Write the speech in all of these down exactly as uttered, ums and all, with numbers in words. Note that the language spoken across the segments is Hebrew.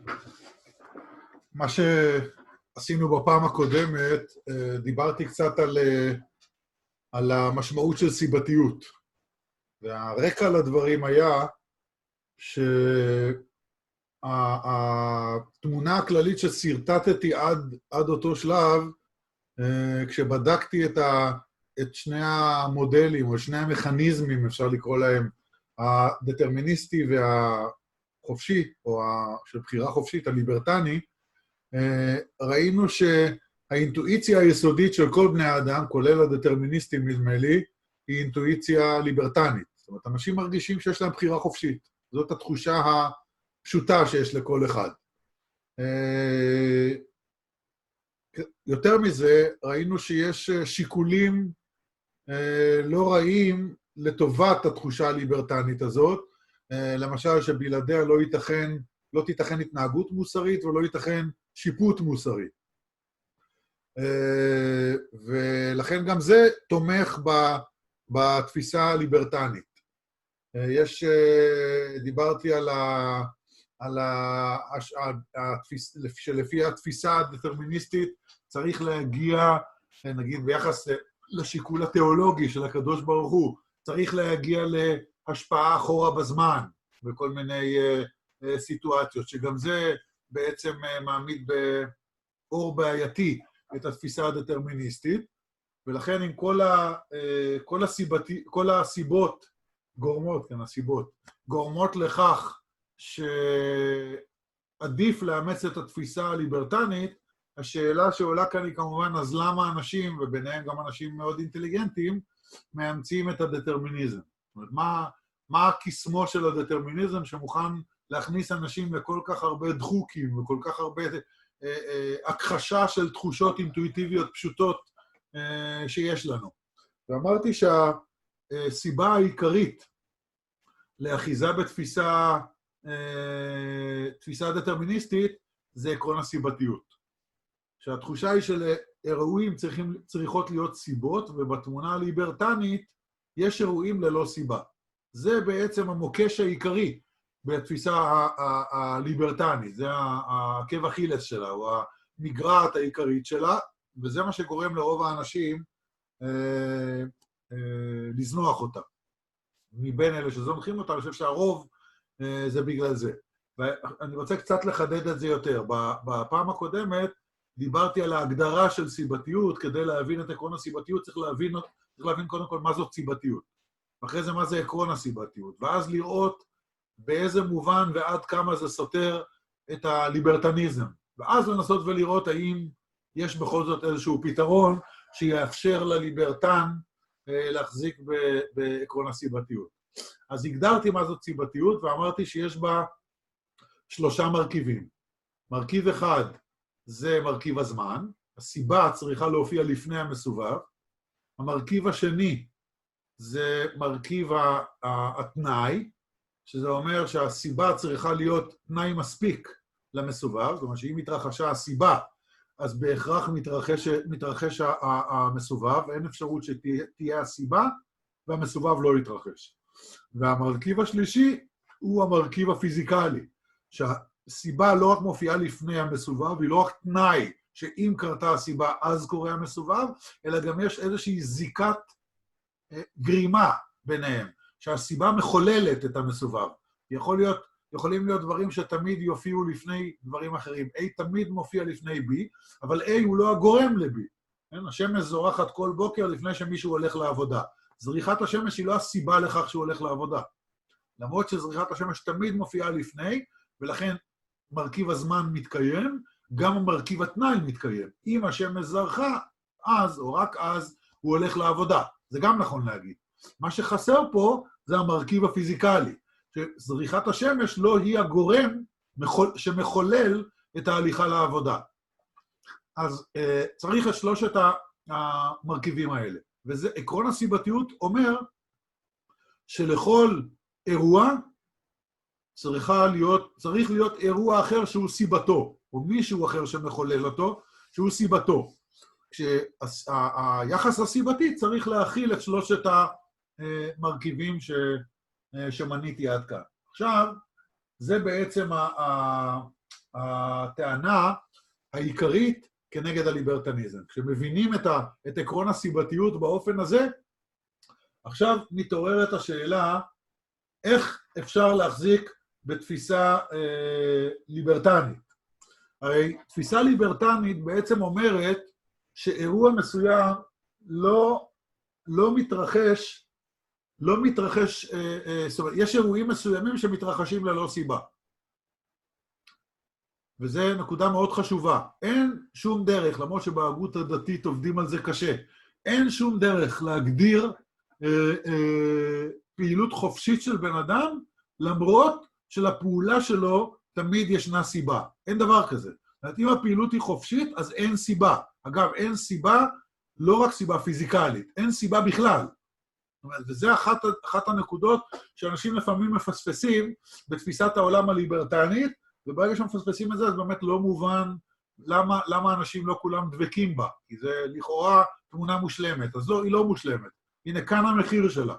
מה שעשינו בפעם הקודמת, דיברתי קצת על, על המשמעות של סיבתיות. והרקע לדברים היה שהתמונה הכללית שסרטטתי עד, עד אותו שלב, כשבדקתי את, ה, את שני המודלים, או שני המכניזמים, אפשר לקרוא להם, הדטרמיניסטי והחופשי, או של בחירה חופשית, הליברטני, ראינו שהאינטואיציה היסודית של כל בני האדם, כולל הדטרמיניסטים נדמה לי, היא אינטואיציה ליברטנית. זאת אומרת, אנשים מרגישים שיש להם בחירה חופשית. זאת התחושה הפשוטה שיש לכל אחד. יותר מזה, ראינו שיש שיקולים לא רעים לטובת התחושה הליברטנית הזאת, למשל שבלעדיה לא ייתכן, לא תיתכן התנהגות מוסרית ולא ייתכן שיפוט מוסרי. ולכן גם זה תומך בתפיסה הליברטנית. יש, דיברתי על ה... על ה... שלפי התפיסה הדטרמיניסטית צריך להגיע, נגיד ביחס לשיקול התיאולוגי של הקדוש ברוך הוא, צריך להגיע להשפעה אחורה בזמן, בכל מיני סיטואציות, שגם זה בעצם מעמיד באור בעייתי את התפיסה הדטרמיניסטית, ולכן עם כל, ה, כל, הסיבתי, כל הסיבות גורמות, כן, הסיבות, גורמות לכך שעדיף לאמץ את התפיסה הליברטנית, השאלה שעולה כאן היא כמובן, אז למה אנשים, וביניהם גם אנשים מאוד אינטליגנטים, מאמצים את הדטרמיניזם? זאת אומרת, מה, מה הקסמו של הדטרמיניזם שמוכן להכניס אנשים לכל כך הרבה דחוקים וכל כך הרבה אה, אה, הכחשה של תחושות אינטואיטיביות פשוטות אה, שיש לנו. ואמרתי שהסיבה העיקרית לאחיזה בתפיסה אה, תפיסה דטרמיניסטית זה עקרון הסיבתיות. שהתחושה היא של אירועים צריכים, צריכות להיות סיבות, ובתמונה הליברטנית יש אירועים ללא סיבה. זה בעצם המוקש העיקרי בתפיסה הליברטנית, זה העקב אכילס שלה, או המגרעת העיקרית שלה, וזה מה שגורם לרוב האנשים אה, אה, לזנוח אותה. מבין אלה שזונחים אותה, אני חושב שהרוב אה, זה בגלל זה. ואני רוצה קצת לחדד את זה יותר. בפעם הקודמת דיברתי על ההגדרה של סיבתיות, כדי להבין את עקרון הסיבתיות צריך להבין, צריך להבין קודם כל מה זאת סיבתיות. ואחרי זה מה זה עקרון הסיבתיות, ואז לראות באיזה מובן ועד כמה זה סותר את הליברטניזם. ואז לנסות ולראות האם יש בכל זאת איזשהו פתרון שיאפשר לליברטן להחזיק בעקרון הסיבתיות. אז הגדרתי מה זאת סיבתיות, ואמרתי שיש בה שלושה מרכיבים. מרכיב אחד זה מרכיב הזמן, הסיבה צריכה להופיע לפני המסובב. המרכיב השני זה מרכיב התנאי, שזה אומר שהסיבה צריכה להיות תנאי מספיק למסובב, זאת אומרת שאם מתרחשה הסיבה, אז בהכרח מתרחש, מתרחש המסובב, אין אפשרות שתהיה הסיבה, והמסובב לא יתרחש. והמרכיב השלישי הוא המרכיב הפיזיקלי, שהסיבה לא רק מופיעה לפני המסובב, היא לא רק תנאי שאם קרתה הסיבה אז קורה המסובב, אלא גם יש איזושהי זיקת גרימה ביניהם, שהסיבה מחוללת את המסובב. יכול להיות, יכולים להיות דברים שתמיד יופיעו לפני דברים אחרים. A תמיד מופיע לפני B, אבל A הוא לא הגורם ל-B. השמש זורחת כל בוקר לפני שמישהו הולך לעבודה. זריחת השמש היא לא הסיבה לכך שהוא הולך לעבודה. למרות שזריחת השמש תמיד מופיעה לפני, ולכן מרכיב הזמן מתקיים, גם המרכיב התנאי מתקיים. אם השמש זרחה, אז או רק אז הוא הולך לעבודה. זה גם נכון להגיד. מה שחסר פה זה המרכיב הפיזיקלי, שזריחת השמש לא היא הגורם שמחולל את ההליכה לעבודה. אז צריך את שלושת המרכיבים האלה. וזה, עקרון הסיבתיות אומר שלכל אירוע צריכה להיות, צריך להיות אירוע אחר שהוא סיבתו, או מישהו אחר שמחולל אותו, שהוא סיבתו. כשהיחס הסיבתי צריך להכיל את שלושת המרכיבים ש, שמניתי עד כאן. עכשיו, זה בעצם הטענה העיקרית כנגד הליברטניזם. כשמבינים את, ה, את עקרון הסיבתיות באופן הזה, עכשיו מתעוררת השאלה איך אפשר להחזיק בתפיסה אה, ליברטנית. הרי תפיסה ליברטנית בעצם אומרת שאירוע מסוים לא, לא מתרחש, לא מתרחש, אה, אה, זאת אומרת, יש אירועים מסוימים שמתרחשים ללא סיבה. וזו נקודה מאוד חשובה. אין שום דרך, למרות שבהגות הדתית עובדים על זה קשה, אין שום דרך להגדיר אה, אה, פעילות חופשית של בן אדם, למרות שלפעולה שלו תמיד ישנה סיבה. אין דבר כזה. זאת אומרת, אם הפעילות היא חופשית, אז אין סיבה. אגב, אין סיבה, לא רק סיבה פיזיקלית, אין סיבה בכלל. זאת אומרת, וזה אחת, אחת הנקודות שאנשים לפעמים מפספסים בתפיסת העולם הליברטנית, וברגע שמפספסים את זה, אז באמת לא מובן למה, למה אנשים לא כולם דבקים בה, כי זה לכאורה תמונה מושלמת. אז לא, היא לא מושלמת. הנה, כאן המחיר שלה.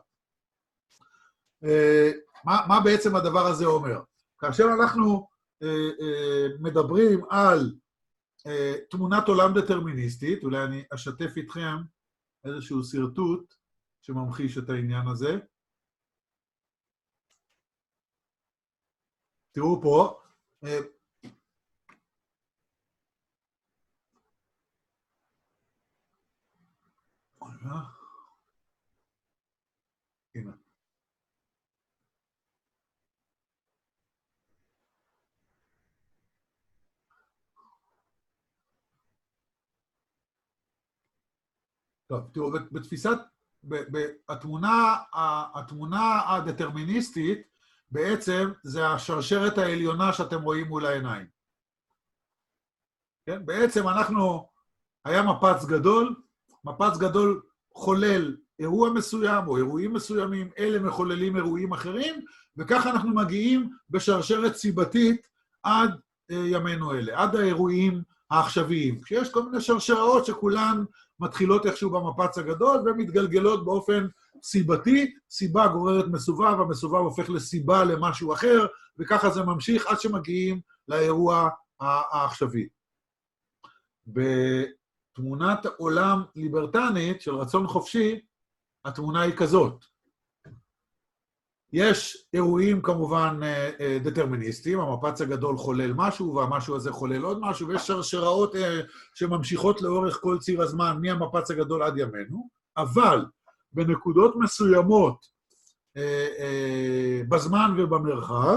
מה, מה בעצם הדבר הזה אומר? כאשר אנחנו אה, אה, מדברים על אה, תמונת עולם דטרמיניסטית, אולי אני אשתף איתכם איזשהו סרטוט שממחיש את העניין הזה. תראו פה, אה, הנה. טוב, תראו, בתפיסת, התמונה, התמונה הדטרמיניסטית, בעצם זה השרשרת העליונה שאתם רואים מול העיניים. כן? בעצם אנחנו, היה מפץ גדול, מפץ גדול חולל אירוע מסוים או אירועים מסוימים, אלה מחוללים אירועים אחרים, וככה אנחנו מגיעים בשרשרת סיבתית עד ימינו אלה, עד האירועים העכשוויים. כשיש כל מיני שרשראות שכולן מתחילות איכשהו במפץ הגדול ומתגלגלות באופן סיבתי, סיבה גוררת מסובב, המסובב הופך לסיבה למשהו אחר, וככה זה ממשיך עד שמגיעים לאירוע העכשווי. בתמונת עולם ליברטנית של רצון חופשי, התמונה היא כזאת. יש אירועים כמובן דטרמיניסטיים, המפץ הגדול חולל משהו, והמשהו הזה חולל עוד משהו, ויש שרשראות שממשיכות לאורך כל ציר הזמן, מהמפץ הגדול עד ימינו, אבל בנקודות מסוימות בזמן ובמרחב,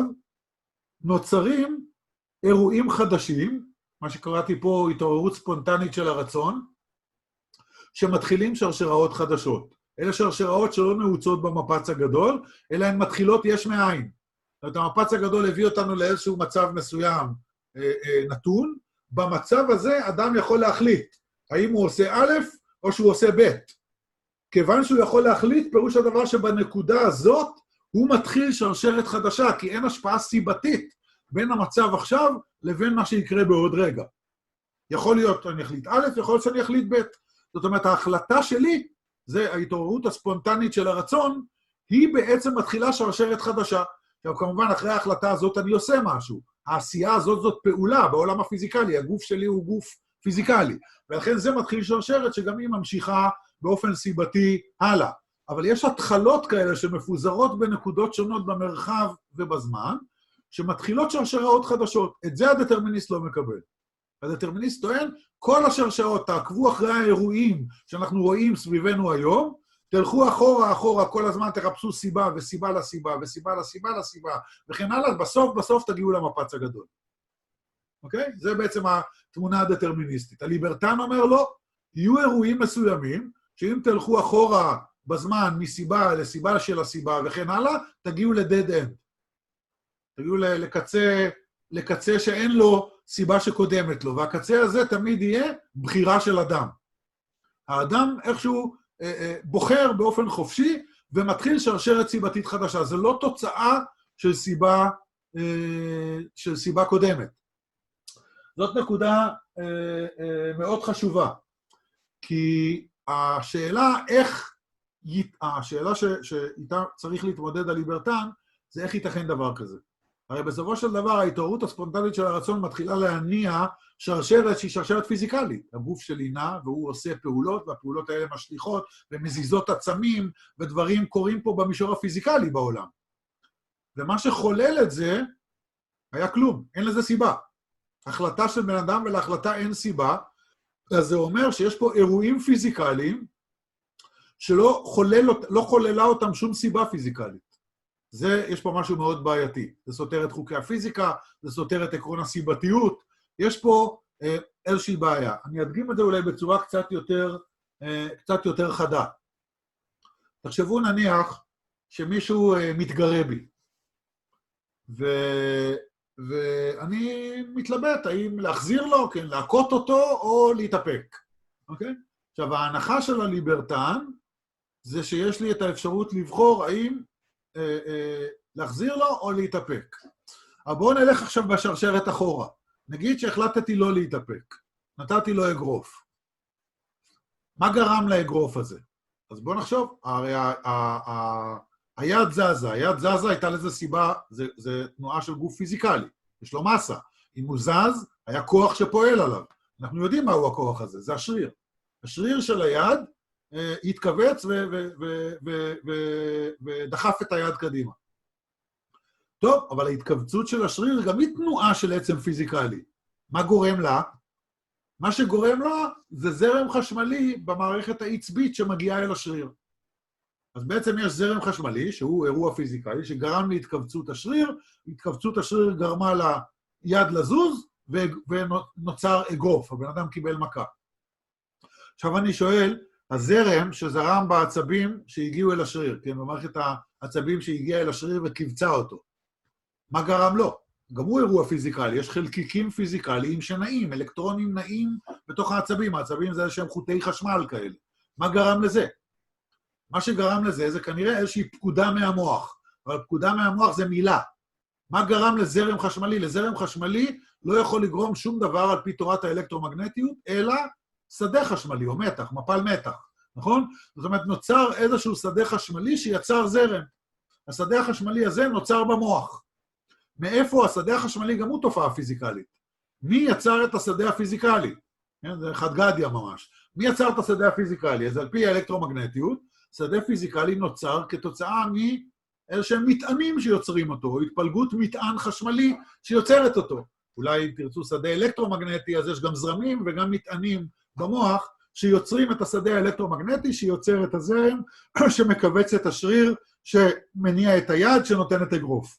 נוצרים אירועים חדשים, מה שקראתי פה התעוררות ספונטנית של הרצון, שמתחילים שרשראות חדשות. אלה שרשראות שלא נעוצות במפץ הגדול, אלא הן מתחילות יש מאין. זאת אומרת, המפץ הגדול הביא אותנו לאיזשהו מצב מסוים אה, אה, נתון, במצב הזה אדם יכול להחליט, האם הוא עושה א' או שהוא עושה ב'. כיוון שהוא יכול להחליט, פירוש הדבר שבנקודה הזאת, הוא מתחיל שרשרת חדשה, כי אין השפעה סיבתית בין המצב עכשיו לבין מה שיקרה בעוד רגע. יכול להיות שאני אחליט א', יכול להיות שאני אחליט ב'. זאת אומרת, ההחלטה שלי, זה ההתעוררות הספונטנית של הרצון, היא בעצם מתחילה שרשרת חדשה. עכשיו, כמובן, אחרי ההחלטה הזאת אני עושה משהו. העשייה הזאת זאת פעולה בעולם הפיזיקלי, הגוף שלי הוא גוף פיזיקלי. ולכן זה מתחיל שרשרת שגם היא ממשיכה באופן סיבתי הלאה. אבל יש התחלות כאלה שמפוזרות בנקודות שונות במרחב ובזמן, שמתחילות שרשראות חדשות. את זה הדטרמיניסט לא מקבל. הדטרמיניסט טוען, כל השרשרות, תעקבו אחרי האירועים שאנחנו רואים סביבנו היום, תלכו אחורה, אחורה, כל הזמן תחפשו סיבה וסיבה לסיבה וסיבה לסיבה לסיבה, וכן הלאה, בסוף, בסוף תגיעו למפץ הגדול. אוקיי? זה בעצם התמונה הדטרמיניסטית. הליברטן אומר לו, יהיו אירועים מסוימים, שאם תלכו אחורה בזמן מסיבה לסיבה של הסיבה וכן הלאה, תגיעו לדד אנד. תגיעו לקצה, לקצה שאין לו סיבה שקודמת לו, והקצה הזה תמיד יהיה בחירה של אדם. האדם איכשהו אה, אה, בוחר באופן חופשי, ומתחיל שרשרת סיבתית חדשה. זה לא תוצאה של סיבה, אה, של סיבה קודמת. זאת נקודה אה, אה, מאוד חשובה, כי השאלה איך, השאלה ש, שאיתה צריך להתמודד הליברטן, זה איך ייתכן דבר כזה. הרי בסופו של דבר ההתעוררות הספונטנית של הרצון מתחילה להניע שרשרת שהיא שרשרת פיזיקלית. הגוף שלי נע והוא עושה פעולות, והפעולות האלה משליכות ומזיזות עצמים, ודברים קורים פה במישור הפיזיקלי בעולם. ומה שחולל את זה היה כלום, אין לזה סיבה. החלטה של בן אדם ולהחלטה אין סיבה, אז זה אומר שיש פה אירועים פיזיקליים שלא חולל, לא חוללה אותם שום סיבה פיזיקלית. זה, יש פה משהו מאוד בעייתי. זה סותר את חוקי הפיזיקה, זה סותר את עקרון הסיבתיות, יש פה אה, איזושהי בעיה. אני אדגים את זה אולי בצורה קצת יותר, אה, קצת יותר חדה. תחשבו נניח שמישהו אה, מתגרה בי, ו... ואני מתלבט האם להחזיר לו, כן, להכות אותו או להתאפק. אוקיי? עכשיו, ההנחה של הליברטן זה שיש לי את האפשרות לבחור האם אה, אה, להחזיר לו או להתאפק. אבל בואו נלך עכשיו בשרשרת אחורה. נגיד שהחלטתי לא להתאפק. נתתי לו אגרוף. מה גרם לאגרוף הזה? אז בואו נחשוב. הרי ה... ה... ה... היד זזה, היד זזה הייתה לזה סיבה, זה, זה תנועה של גוף פיזיקלי, יש לו מסה. אם הוא זז, היה כוח שפועל עליו. אנחנו יודעים מהו הכוח הזה, זה השריר. השריר של היד אה, התכווץ ו- ו- ו- ו- ו- ודחף את היד קדימה. טוב, אבל ההתכווצות של השריר גם היא תנועה של עצם פיזיקלי. מה גורם לה? מה שגורם לה זה זרם חשמלי במערכת העצבית שמגיעה אל השריר. אז בעצם יש זרם חשמלי, שהוא אירוע פיזיקלי, שגרם להתכווצות השריר, התכווצות השריר גרמה ליד לזוז, ונוצר אגרוף, הבן אדם קיבל מכה. עכשיו אני שואל, הזרם שזרם בעצבים שהגיעו אל השריר, כן, במערכת העצבים שהגיעה אל השריר וכיווצה אותו, מה גרם לו? גם הוא אירוע פיזיקלי, יש חלקיקים פיזיקליים שנעים, אלקטרונים נעים בתוך העצבים, העצבים זה שהם חוטי חשמל כאלה. מה גרם לזה? מה שגרם לזה זה כנראה איזושהי פקודה מהמוח, אבל פקודה מהמוח זה מילה. מה גרם לזרם חשמלי? לזרם חשמלי לא יכול לגרום שום דבר על פי תורת האלקטרומגנטיות, אלא שדה חשמלי או מתח, מפל מתח, נכון? זאת אומרת, נוצר איזשהו שדה חשמלי שיצר זרם. השדה החשמלי הזה נוצר במוח. מאיפה השדה החשמלי גם הוא תופעה פיזיקלית? מי יצר את השדה הפיזיקלי? זה חד גדיה ממש. מי יצר את השדה הפיזיקלי? אז על פי האלקטרומגנטיות, שדה פיזיקלי נוצר כתוצאה מאיזשהם מטענים שיוצרים אותו, או התפלגות מטען חשמלי שיוצרת אותו. אולי תרצו שדה אלקטרומגנטי, אז יש גם זרמים וגם מטענים במוח שיוצרים את השדה האלקטרומגנטי, שיוצר את הזרם שמכווץ את השריר, שמניע את היד, שנותן את אגרוף.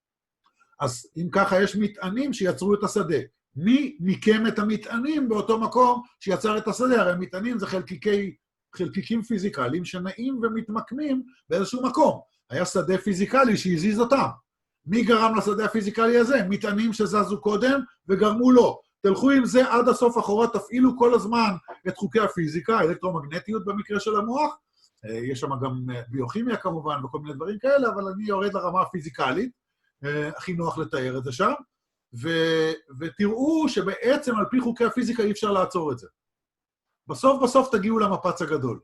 אז אם ככה יש מטענים שיצרו את השדה. מי מיקם את המטענים באותו מקום שיצר את השדה? הרי מטענים זה חלקיקי, חלקיקים פיזיקליים שנעים ומתמקמים באיזשהו מקום. היה שדה פיזיקלי שהזיז אותם. מי גרם לשדה הפיזיקלי הזה? מטענים שזזו קודם וגרמו לו. תלכו עם זה עד הסוף אחורה, תפעילו כל הזמן את חוקי הפיזיקה, אלקטרומגנטיות במקרה של המוח. יש שם גם ביוכימיה כמובן וכל מיני דברים כאלה, אבל אני יורד לרמה הפיזיקלית, הכי נוח לתאר את זה שם. ו- ותראו שבעצם על פי חוקי הפיזיקה אי אפשר לעצור את זה. בסוף בסוף תגיעו למפץ הגדול.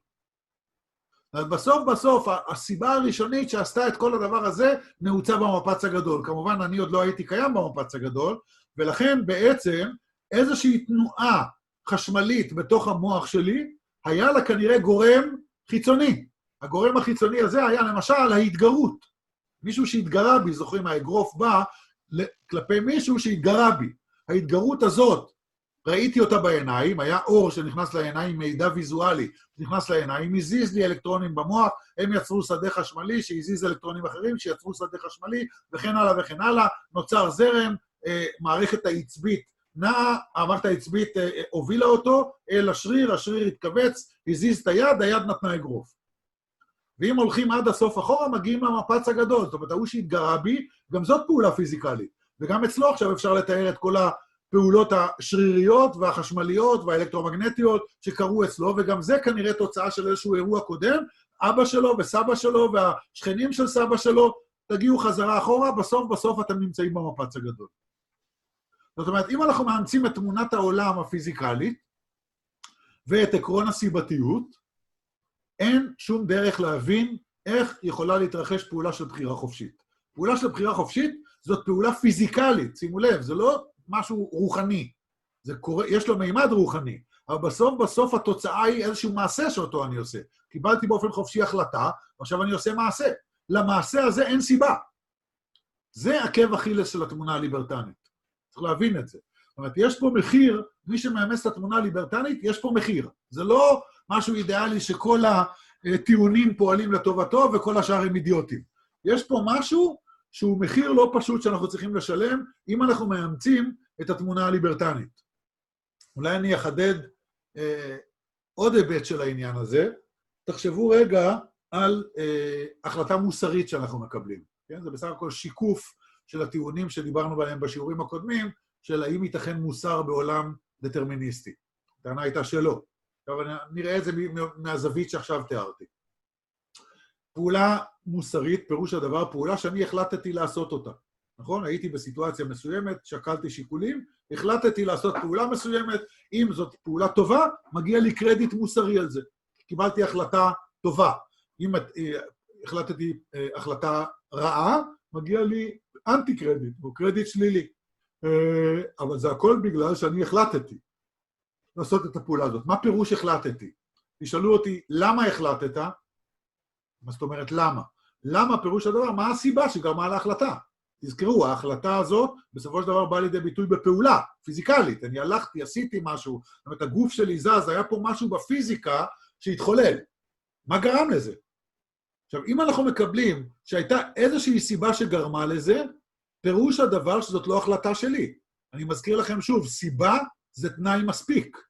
בסוף בסוף הסיבה הראשונית שעשתה את כל הדבר הזה נעוצה במפץ הגדול. כמובן אני עוד לא הייתי קיים במפץ הגדול, ולכן בעצם איזושהי תנועה חשמלית בתוך המוח שלי היה לה כנראה גורם חיצוני. הגורם החיצוני הזה היה למשל ההתגרות. מישהו שהתגרה בי, זוכרים, האגרוף בא כלפי מישהו שהתגרה בי. ההתגרות הזאת, ראיתי אותה בעיניים, היה אור שנכנס לעיניים, מידע ויזואלי, נכנס לעיניים, הזיז לי אלקטרונים במוח, הם יצרו שדה חשמלי, שהזיז אלקטרונים אחרים, שיצרו שדה חשמלי, וכן הלאה וכן הלאה, נוצר זרם, אה, מערכת העצבית נעה, המערכת העצבית אה, הובילה אותו אל השריר, השריר התכווץ, הזיז את היד, היד נתנה אגרוף. ואם הולכים עד הסוף אחורה, מגיעים למפץ הגדול. זאת אומרת, הוא שהתגרה בי, גם זאת פעולה פיזיקלית. וגם אצלו עכשיו אפשר לתאר את כל הפעולות השריריות והחשמליות והאלקטרומגנטיות שקרו אצלו, וגם זה כנראה תוצאה של איזשהו אירוע קודם. אבא שלו וסבא שלו והשכנים של סבא שלו, תגיעו חזרה אחורה, בסוף בסוף אתם נמצאים במפץ הגדול. זאת אומרת, אם אנחנו מאמצים את תמונת העולם הפיזיקלית ואת עקרון הסיבתיות, אין שום דרך להבין איך יכולה להתרחש פעולה של בחירה חופשית. פעולה של בחירה חופשית זאת פעולה פיזיקלית, שימו לב, זה לא משהו רוחני. זה קורה, יש לו מימד רוחני, אבל בסוף, בסוף התוצאה היא איזשהו מעשה שאותו אני עושה. קיבלתי באופן חופשי החלטה, ועכשיו אני עושה מעשה. למעשה הזה אין סיבה. זה עקב אכילס של התמונה הליברטנית. צריך להבין את זה. זאת אומרת, יש פה מחיר, מי שמאמץ את התמונה הליברטנית, יש פה מחיר. זה לא משהו אידיאלי שכל הטיעונים פועלים לטובתו וכל השאר הם אידיוטים. יש פה משהו שהוא מחיר לא פשוט שאנחנו צריכים לשלם, אם אנחנו מאמצים את התמונה הליברטנית. אולי אני אחדד אה, עוד היבט של העניין הזה. תחשבו רגע על אה, החלטה מוסרית שאנחנו מקבלים. כן? זה בסך הכל שיקוף של הטיעונים שדיברנו בהם בשיעורים הקודמים, של האם ייתכן מוסר בעולם דטרמיניסטי. הטענה הייתה שלא. עכשיו נראה את זה מהזווית שעכשיו תיארתי. פעולה מוסרית, פירוש הדבר, פעולה שאני החלטתי לעשות אותה. נכון? הייתי בסיטואציה מסוימת, שקלתי שיקולים, החלטתי לעשות פעולה מסוימת, אם זאת פעולה טובה, מגיע לי קרדיט מוסרי על זה. קיבלתי החלטה טובה. אם החלטתי החלטה רעה, מגיע לי אנטי קרדיט, או קרדיט שלילי. אבל זה הכל בגלל שאני החלטתי לעשות את הפעולה הזאת. מה פירוש החלטתי? תשאלו אותי, למה החלטת? מה זאת אומרת, למה? למה פירוש הדבר? מה הסיבה שגרמה להחלטה? תזכרו, ההחלטה הזאת בסופו של דבר באה לידי ביטוי בפעולה, פיזיקלית. אני הלכתי, עשיתי משהו, זאת אומרת, הגוף שלי זז, היה פה משהו בפיזיקה שהתחולל. מה גרם לזה? עכשיו, אם אנחנו מקבלים שהייתה איזושהי סיבה שגרמה לזה, פירוש הדבר שזאת לא החלטה שלי. אני מזכיר לכם שוב, סיבה זה תנאי מספיק.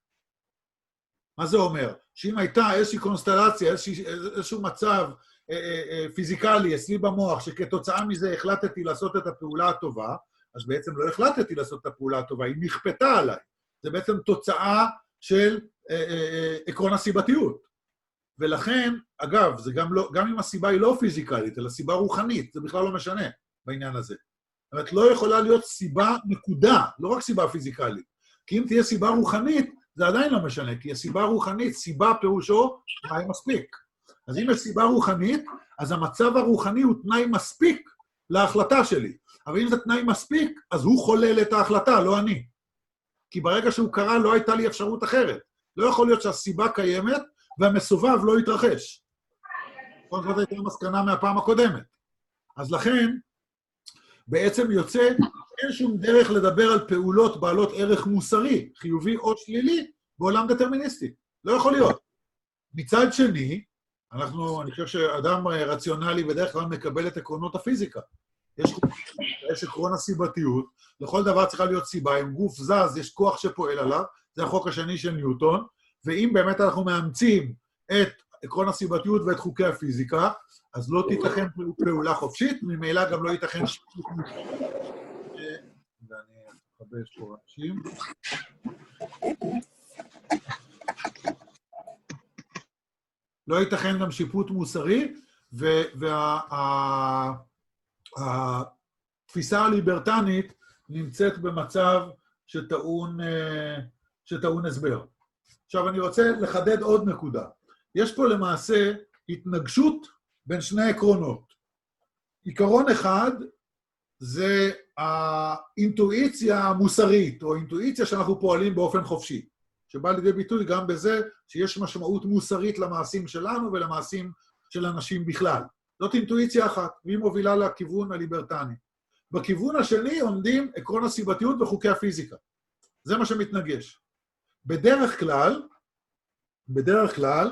מה זה אומר? שאם הייתה איזושהי קונסטלציה, איזושהי, איזשהו מצב אה, אה, פיזיקלי אצלי במוח, שכתוצאה מזה החלטתי לעשות את הפעולה הטובה, אז בעצם לא החלטתי לעשות את הפעולה הטובה, היא נכפתה עליי. זה בעצם תוצאה של אה, אה, אה, עקרון הסיבתיות. ולכן, אגב, זה גם, לא, גם אם הסיבה היא לא פיזיקלית, אלא סיבה רוחנית, זה בכלל לא משנה בעניין הזה. זאת אומרת, לא יכולה להיות סיבה נקודה, לא רק סיבה פיזיקלית. כי אם תהיה סיבה רוחנית, זה עדיין לא משנה, כי הסיבה רוחנית, סיבה פירושו, תנאי מספיק. אז אם יש סיבה רוחנית, אז המצב הרוחני הוא תנאי מספיק להחלטה שלי. אבל אם זה תנאי מספיק, אז הוא חולל את ההחלטה, לא אני. כי ברגע שהוא קרה, לא הייתה לי אפשרות אחרת. לא יכול להיות שהסיבה קיימת, והמסובב לא יתרחש. זאת הייתה המסקנה מהפעם הקודמת. אז לכן, בעצם יוצא, אין שום דרך לדבר על פעולות בעלות ערך מוסרי, חיובי או שלילי, בעולם דטרמיניסטי. לא יכול להיות. מצד שני, אנחנו, אני חושב שאדם רציונלי בדרך כלל מקבל את עקרונות הפיזיקה. יש, יש עקרון הסיבתיות, לכל דבר צריכה להיות סיבה, אם גוף זז, יש כוח שפועל עליו, זה החוק השני של ניוטון, ואם באמת אנחנו מאמצים את עקרון הסיבתיות ואת חוקי הפיזיקה, אז לא תיתכן פעולה חופשית, ממילא גם לא ייתכן שיפוט מוסרי. ואני אכבש פה אנשים. לא ייתכן גם שיפוט מוסרי, והתפיסה הליברטנית נמצאת במצב שטעון, שטעון הסבר. עכשיו אני רוצה לחדד עוד נקודה. יש פה למעשה התנגשות בין שני עקרונות. עיקרון אחד זה האינטואיציה המוסרית, או האינטואיציה שאנחנו פועלים באופן חופשי, שבא לידי ביטוי גם בזה שיש משמעות מוסרית למעשים שלנו ולמעשים של אנשים בכלל. זאת אינטואיציה אחת, והיא מובילה לכיוון הליברטני. בכיוון השני עומדים עקרון הסיבתיות וחוקי הפיזיקה. זה מה שמתנגש. בדרך כלל, בדרך כלל,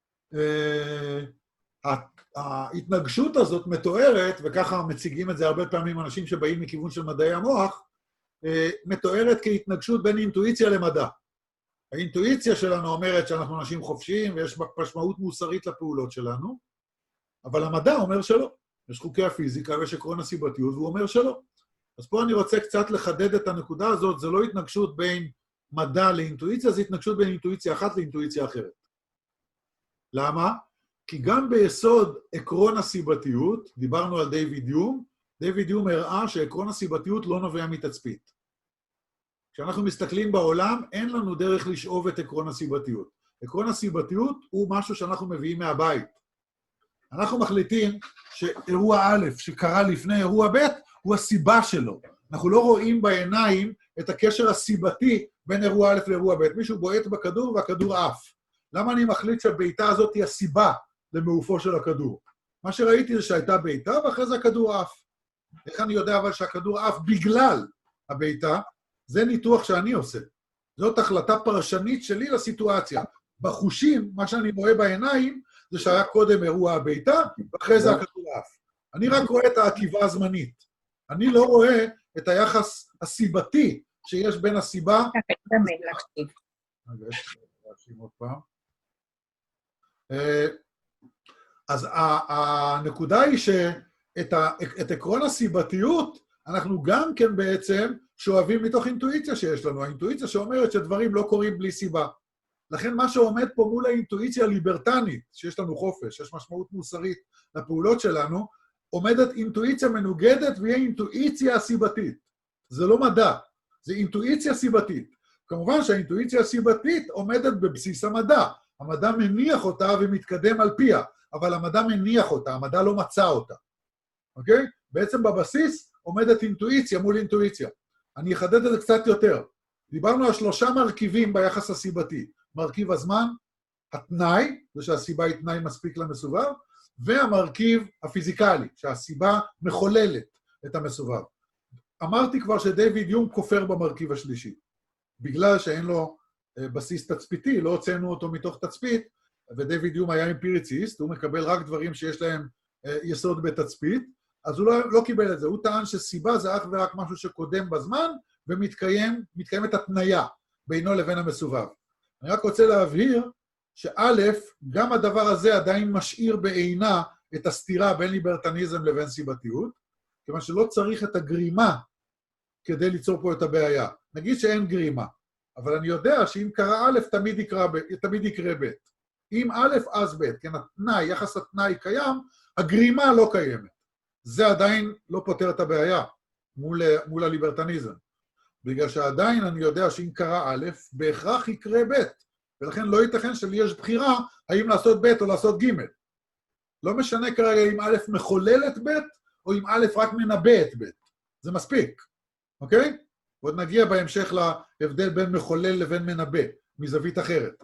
ההתנגשות הזאת מתוארת, וככה מציגים את זה הרבה פעמים אנשים שבאים מכיוון של מדעי המוח, מתוארת כהתנגשות בין אינטואיציה למדע. האינטואיציה שלנו אומרת שאנחנו אנשים חופשיים, ויש משמעות מוסרית לפעולות שלנו, אבל המדע אומר שלא. יש חוקי הפיזיקה ויש עקרון הסיבתיות, והוא אומר שלא. אז פה אני רוצה קצת לחדד את הנקודה הזאת, זה לא התנגשות בין מדע לאינטואיציה, זה התנגשות בין אינטואיציה אחת לאינטואיציה אחרת. למה? כי גם ביסוד עקרון הסיבתיות, דיברנו על דיוויד יום, דיוויד יום הראה שעקרון הסיבתיות לא נובע מתצפית. כשאנחנו מסתכלים בעולם, אין לנו דרך לשאוב את עקרון הסיבתיות. עקרון הסיבתיות הוא משהו שאנחנו מביאים מהבית. אנחנו מחליטים שאירוע א' שקרה לפני אירוע ב', הוא הסיבה שלו. אנחנו לא רואים בעיניים את הקשר הסיבתי בין אירוע א' לאירוע ב'. מישהו בועט בכדור והכדור עף. למה אני מחליט שהבעיטה הזאת היא הסיבה למעופו של הכדור? מה שראיתי זה שהייתה בעיטה ואחרי זה הכדור עף. איך אני יודע אבל שהכדור עף בגלל הבעיטה? זה ניתוח שאני עושה. זאת החלטה פרשנית שלי לסיטואציה. בחושים, מה שאני רואה בעיניים, זה שהיה קודם אירוע הבעיטה, ואחרי זה הכדור עף. אני רק רואה את העקיבה הזמנית. אני לא רואה את היחס הסיבתי שיש בין הסיבה... אז הנקודה היא שאת עקרון הסיבתיות, אנחנו גם כן בעצם שואבים מתוך אינטואיציה שיש לנו. האינטואיציה שאומרת שדברים לא קורים בלי סיבה. לכן מה שעומד פה מול האינטואיציה הליברטנית, שיש לנו חופש, יש משמעות מוסרית לפעולות שלנו, עומדת אינטואיציה מנוגדת והיא אינטואיציה הסיבתית. זה לא מדע, זה אינטואיציה סיבתית. כמובן שהאינטואיציה הסיבתית עומדת בבסיס המדע. המדע מניח אותה ומתקדם על פיה, אבל המדע מניח אותה, המדע לא מצא אותה. אוקיי? בעצם בבסיס עומדת אינטואיציה מול אינטואיציה. אני אחדד את זה קצת יותר. דיברנו על שלושה מרכיבים ביחס הסיבתי. מרכיב הזמן, התנאי, זה שהסיבה היא תנאי מספיק למסובב, והמרכיב הפיזיקלי, שהסיבה מחוללת את המסובב. אמרתי כבר שדייוויד יום כופר במרכיב השלישי. בגלל שאין לו בסיס תצפיתי, לא הוצאנו אותו מתוך תצפית, ודייוויד יום היה אמפיריציסט, הוא מקבל רק דברים שיש להם יסוד בתצפית, אז הוא לא, לא קיבל את זה. הוא טען שסיבה זה אך ורק משהו שקודם בזמן, ומתקיים, מתקיימת התניה בינו לבין המסובב. אני רק רוצה להבהיר שא', גם הדבר הזה עדיין משאיר בעינה את הסתירה בין ליברטניזם לבין סיבתיות, כיוון שלא צריך את הגרימה כדי ליצור פה את הבעיה. נגיד שאין גרימה, אבל אני יודע שאם קרה א', תמיד יקרה, תמיד יקרה ב'. אם א', אז ב', כן, התנאי, יחס התנאי קיים, הגרימה לא קיימת. זה עדיין לא פותר את הבעיה מול, מול הליברטניזם. בגלל שעדיין אני יודע שאם קרה א', בהכרח יקרה ב', ולכן לא ייתכן שלי יש בחירה האם לעשות ב' או לעשות ג'. לא משנה כרגע אם א' מחולל את ב', או אם א' רק מנבא את ב'. זה מספיק, אוקיי? ועוד נגיע בהמשך להבדל בין מחולל לבין מנבא, מזווית אחרת.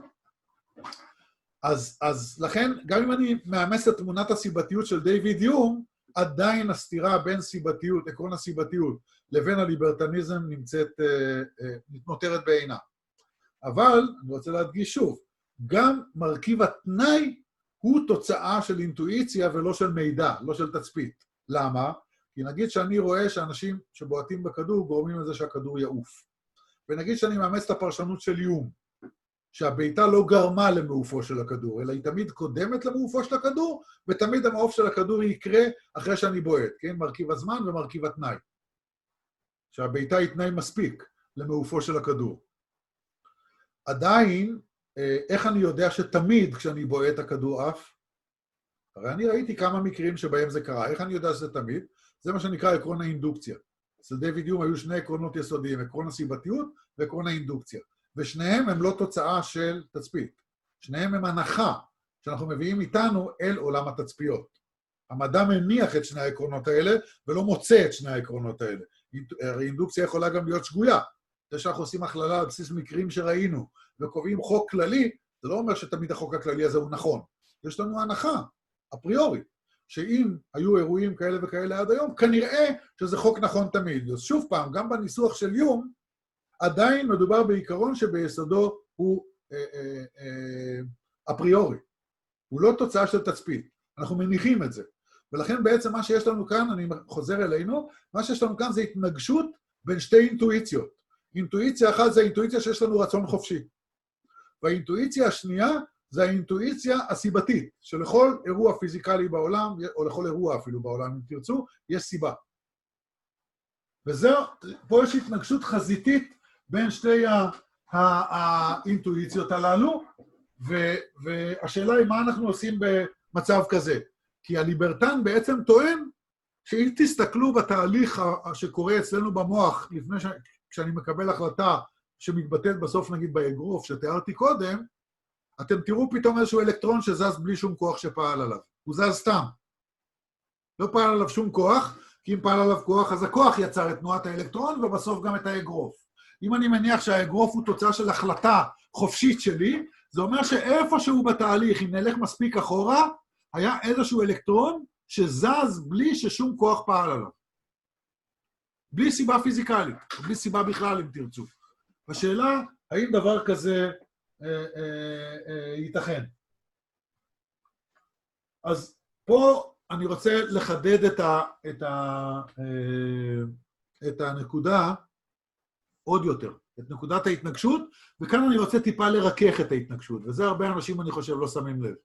אז, אז לכן, גם אם אני מאמץ את תמונת הסיבתיות של דיוויד יום, עדיין הסתירה בין סיבתיות, עקרון הסיבתיות, לבין הליברטניזם נמצאת, נותרת בעינה. אבל, אני רוצה להדגיש שוב, גם מרכיב התנאי הוא תוצאה של אינטואיציה ולא של מידע, לא של תצפית. למה? כי נגיד שאני רואה שאנשים שבועטים בכדור גורמים לזה שהכדור יעוף. ונגיד שאני מאמץ את הפרשנות של יום, שהבעיטה לא גרמה למעופו של הכדור, אלא היא תמיד קודמת למעופו של הכדור, ותמיד המעוף של הכדור יקרה אחרי שאני בועט, כן? מרכיב הזמן ומרכיב התנאי. שהבעיטה היא תנאי מספיק למעופו של הכדור. עדיין, איך אני יודע שתמיד כשאני בועט הכדור עף? הרי אני ראיתי כמה מקרים שבהם זה קרה. איך אני יודע שזה תמיד? זה מה שנקרא עקרון האינדוקציה. אצל דיוויד יום היו שני עקרונות יסודיים, עקרון הסיבתיות ועקרון האינדוקציה. ושניהם הם לא תוצאה של תצפית. שניהם הם הנחה שאנחנו מביאים איתנו אל עולם התצפיות. המדע מניח את שני העקרונות האלה ולא מוצא את שני העקרונות האלה. האינדוקציה יכולה גם להיות שגויה. זה שאנחנו עושים הכללה על בסיס מקרים שראינו וקובעים חוק כללי, זה לא אומר שתמיד החוק הכללי הזה הוא נכון. יש לנו הנחה, אפריורי, שאם היו אירועים כאלה וכאלה עד היום, כנראה שזה חוק נכון תמיד. אז שוב פעם, גם בניסוח של יום, עדיין מדובר בעיקרון שביסודו הוא אה, אה, אה, אפריורי. הוא לא תוצאה של תצפית. אנחנו מניחים את זה. ולכן בעצם מה שיש לנו כאן, אני חוזר אלינו, מה שיש לנו כאן זה התנגשות בין שתי אינטואיציות. אינטואיציה אחת זה האינטואיציה שיש לנו רצון חופשי. והאינטואיציה השנייה זה האינטואיציה הסיבתית, שלכל אירוע פיזיקלי בעולם, או לכל אירוע אפילו בעולם, אם תרצו, יש סיבה. וזהו, פה יש התנגשות חזיתית בין שתי האינטואיציות הללו, והשאלה היא מה אנחנו עושים במצב כזה. כי הליברטן בעצם טוען שאם תסתכלו בתהליך שקורה אצלנו במוח, לפני ש... כשאני מקבל החלטה שמתבטאת בסוף נגיד באגרוף שתיארתי קודם, אתם תראו פתאום איזשהו אלקטרון שזז בלי שום כוח שפעל עליו. הוא זז סתם. לא פעל עליו שום כוח, כי אם פעל עליו כוח, אז הכוח יצר את תנועת האלקטרון, ובסוף גם את האגרוף. אם אני מניח שהאגרוף הוא תוצאה של החלטה חופשית שלי, זה אומר שאיפשהו בתהליך, אם נלך מספיק אחורה, היה איזשהו אלקטרון שזז בלי ששום כוח פעל עליו. בלי סיבה פיזיקלית, בלי סיבה בכלל, אם תרצו. השאלה, האם דבר כזה אה, אה, אה, ייתכן? אז פה אני רוצה לחדד את, ה, את, ה, אה, את הנקודה עוד יותר, את נקודת ההתנגשות, וכאן אני רוצה טיפה לרכך את ההתנגשות, וזה הרבה אנשים, אני חושב, לא שמים לב.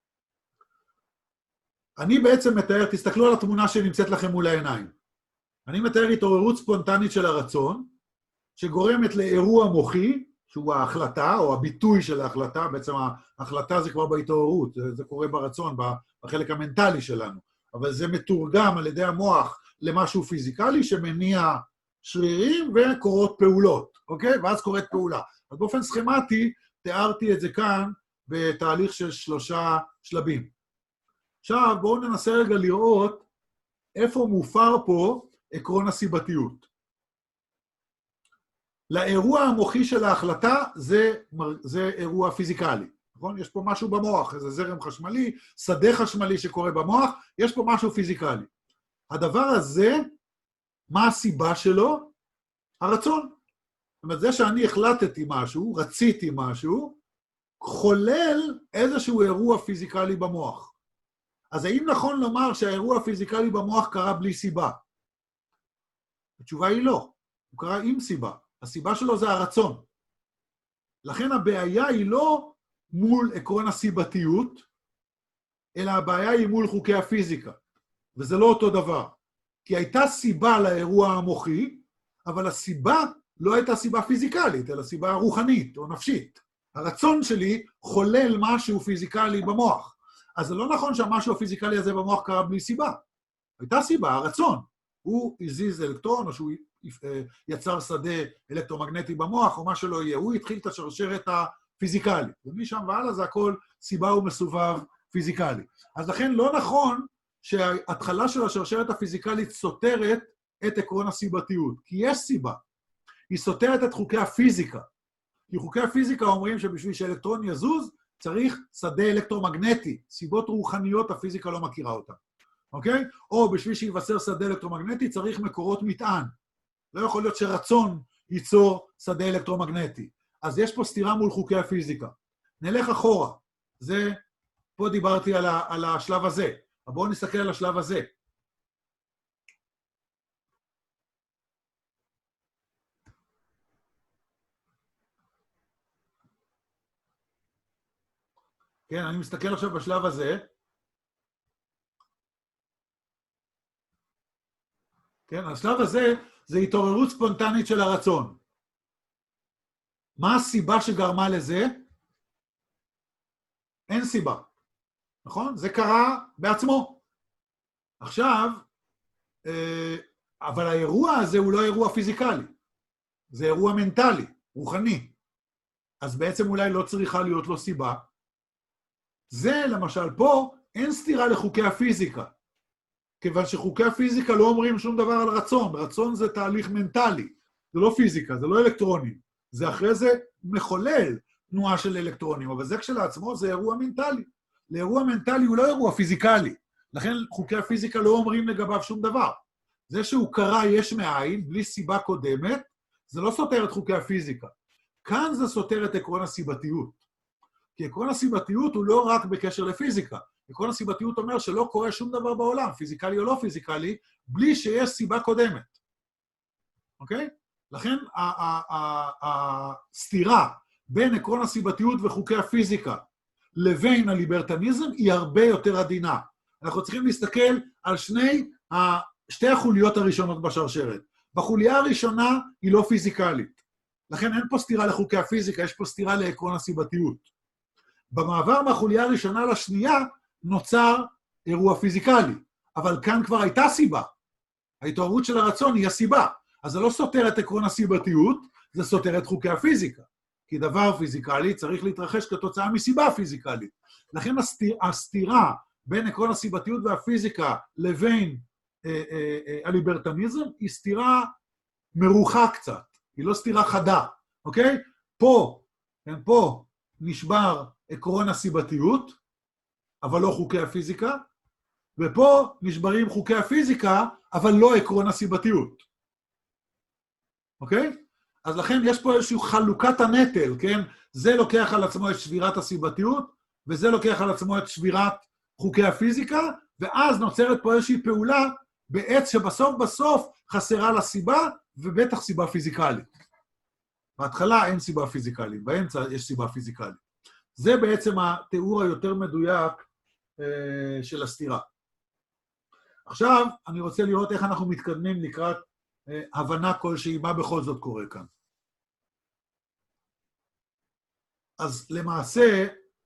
אני בעצם מתאר, תסתכלו על התמונה שנמצאת לכם מול העיניים. אני מתאר התעוררות ספונטנית של הרצון, שגורמת לאירוע מוחי, שהוא ההחלטה, או הביטוי של ההחלטה, בעצם ההחלטה זה כבר בהתעוררות, זה, זה קורה ברצון, בחלק המנטלי שלנו, אבל זה מתורגם על ידי המוח למשהו פיזיקלי, שמניע שרירים וקורות פעולות, אוקיי? ואז קורית פעולה. אז באופן סכמטי, תיארתי את זה כאן בתהליך של שלושה שלבים. עכשיו, בואו ננסה רגע לראות איפה מופר פה עקרון הסיבתיות. לאירוע המוחי של ההחלטה זה, זה אירוע פיזיקלי, נכון? יש פה משהו במוח, איזה זרם חשמלי, שדה חשמלי שקורה במוח, יש פה משהו פיזיקלי. הדבר הזה, מה הסיבה שלו? הרצון. זאת אומרת, זה שאני החלטתי משהו, רציתי משהו, חולל איזשהו אירוע פיזיקלי במוח. אז האם נכון לומר שהאירוע הפיזיקלי במוח קרה בלי סיבה? התשובה היא לא. הוא קרה עם סיבה. הסיבה שלו זה הרצון. לכן הבעיה היא לא מול עקרון הסיבתיות, אלא הבעיה היא מול חוקי הפיזיקה. וזה לא אותו דבר. כי הייתה סיבה לאירוע המוחי, אבל הסיבה לא הייתה סיבה פיזיקלית, אלא סיבה רוחנית או נפשית. הרצון שלי חולל משהו פיזיקלי במוח. אז זה לא נכון שהמשהו הפיזיקלי הזה במוח קרה בלי סיבה. הייתה סיבה, הרצון. הוא הזיז אלקטרון, או שהוא יצר שדה אלקטרומגנטי במוח, או מה שלא יהיה. הוא התחיל את השרשרת הפיזיקלית. ומשם והלאה זה הכל סיבה ומסובב פיזיקלי. אז לכן לא נכון שההתחלה של השרשרת הפיזיקלית סותרת את עקרון הסיבתיות. כי יש סיבה. היא סותרת את חוקי הפיזיקה. כי חוקי הפיזיקה אומרים שבשביל שאלקטרון יזוז, צריך שדה אלקטרומגנטי. סיבות רוחניות, הפיזיקה לא מכירה אותה. אוקיי? או בשביל שיבשר שדה אלקטרומגנטי, צריך מקורות מטען. לא יכול להיות שרצון ייצור שדה אלקטרומגנטי. אז יש פה סתירה מול חוקי הפיזיקה. נלך אחורה. זה, פה דיברתי על, ה, על השלב הזה. אבל בואו נסתכל על השלב הזה. כן, אני מסתכל עכשיו בשלב הזה. כן, השלב הזה זה התעוררות ספונטנית של הרצון. מה הסיבה שגרמה לזה? אין סיבה. נכון? זה קרה בעצמו. עכשיו, אבל האירוע הזה הוא לא אירוע פיזיקלי. זה אירוע מנטלי, רוחני. אז בעצם אולי לא צריכה להיות לו סיבה. זה, למשל, פה אין סתירה לחוקי הפיזיקה. כיוון שחוקי הפיזיקה לא אומרים שום דבר על רצון. רצון זה תהליך מנטלי. זה לא פיזיקה, זה לא אלקטרונים. זה אחרי זה מחולל תנועה של אלקטרונים, אבל זה כשלעצמו זה אירוע מנטלי. לאירוע מנטלי הוא לא אירוע פיזיקלי. לכן חוקי הפיזיקה לא אומרים לגביו שום דבר. זה שהוא קרה יש מאין, בלי סיבה קודמת, זה לא סותר את חוקי הפיזיקה. כאן זה סותר את עקרון הסיבתיות. כי עקרון הסיבתיות הוא לא רק בקשר לפיזיקה. עקרון הסיבתיות אומר שלא קורה שום דבר בעולם, פיזיקלי או לא פיזיקלי, בלי שיש סיבה קודמת. אוקיי? לכן הסתירה בין עקרון הסיבתיות וחוקי הפיזיקה לבין הליברטניזם היא הרבה יותר עדינה. אנחנו צריכים להסתכל על שני, שתי החוליות הראשונות בשרשרת. בחוליה הראשונה היא לא פיזיקלית. לכן אין פה סתירה לחוקי הפיזיקה, יש פה סתירה לעקרון הסיבתיות. במעבר מהחוליה הראשונה לשנייה נוצר אירוע פיזיקלי, אבל כאן כבר הייתה סיבה. ההתעוררות של הרצון היא הסיבה. אז זה לא סותר את עקרון הסיבתיות, זה סותר את חוקי הפיזיקה. כי דבר פיזיקלי צריך להתרחש כתוצאה מסיבה פיזיקלית. לכן הסתיר, הסתירה בין עקרון הסיבתיות והפיזיקה לבין הליברטניזם היא סתירה מרוחה קצת, היא לא סתירה חדה, אוקיי? פה, כן, פה נשבר עקרון הסיבתיות, אבל לא חוקי הפיזיקה, ופה נשברים חוקי הפיזיקה, אבל לא עקרון הסיבתיות. אוקיי? אז לכן יש פה איזושהי חלוקת הנטל, כן? זה לוקח על עצמו את שבירת הסיבתיות, וזה לוקח על עצמו את שבירת חוקי הפיזיקה, ואז נוצרת פה איזושהי פעולה בעץ שבסוף בסוף חסרה לה סיבה, ובטח סיבה פיזיקלית. בהתחלה אין סיבה פיזיקלית, באמצע יש סיבה פיזיקלית. זה בעצם התיאור היותר מדויק אה, של הסתירה. עכשיו אני רוצה לראות איך אנחנו מתקדמים לקראת אה, הבנה כלשהי, מה בכל זאת קורה כאן. אז למעשה,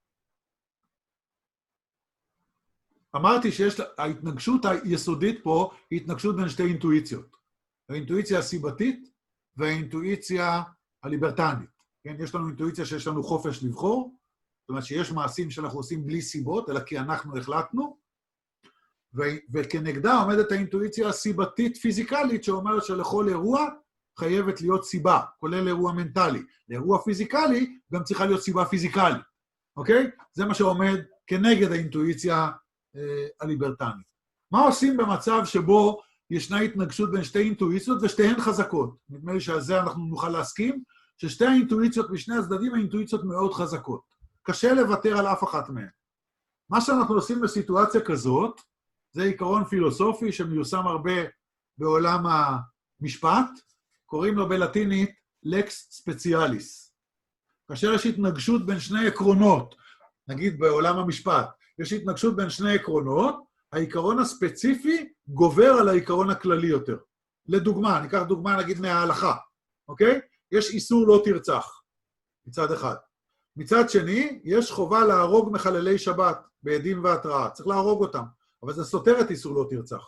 אמרתי שיש, ההתנגשות היסודית פה היא התנגשות בין שתי אינטואיציות. האינטואיציה הסיבתית והאינטואיציה הליברטנית. כן? יש לנו אינטואיציה שיש לנו חופש לבחור, זאת אומרת שיש מעשים שאנחנו עושים בלי סיבות, אלא כי אנחנו החלטנו, ו- וכנגדה עומדת האינטואיציה הסיבתית פיזיקלית, שאומרת שלכל אירוע חייבת להיות סיבה, כולל אירוע מנטלי. לאירוע פיזיקלי גם צריכה להיות סיבה פיזיקלית, אוקיי? זה מה שעומד כנגד האינטואיציה אה, הליברטנית. מה עושים במצב שבו ישנה התנגשות בין שתי אינטואיציות ושתיהן חזקות? נדמה לי שעל זה אנחנו נוכל להסכים, ששתי האינטואיציות משני הצדדים האינטואיציות מאוד חזקות. קשה לוותר על אף אחת מהן. מה שאנחנו עושים בסיטואציה כזאת, זה עיקרון פילוסופי שמיושם הרבה בעולם המשפט, קוראים לו בלטינית לקס ספציאליס. כאשר יש התנגשות בין שני עקרונות, נגיד בעולם המשפט, יש התנגשות בין שני עקרונות, העיקרון הספציפי גובר על העיקרון הכללי יותר. לדוגמה, ניקח דוגמה נגיד מההלכה, אוקיי? יש איסור לא תרצח, מצד אחד. מצד שני, יש חובה להרוג מחללי שבת בעדים והתראה. צריך להרוג אותם, אבל זה סותר את איסור לא תרצח.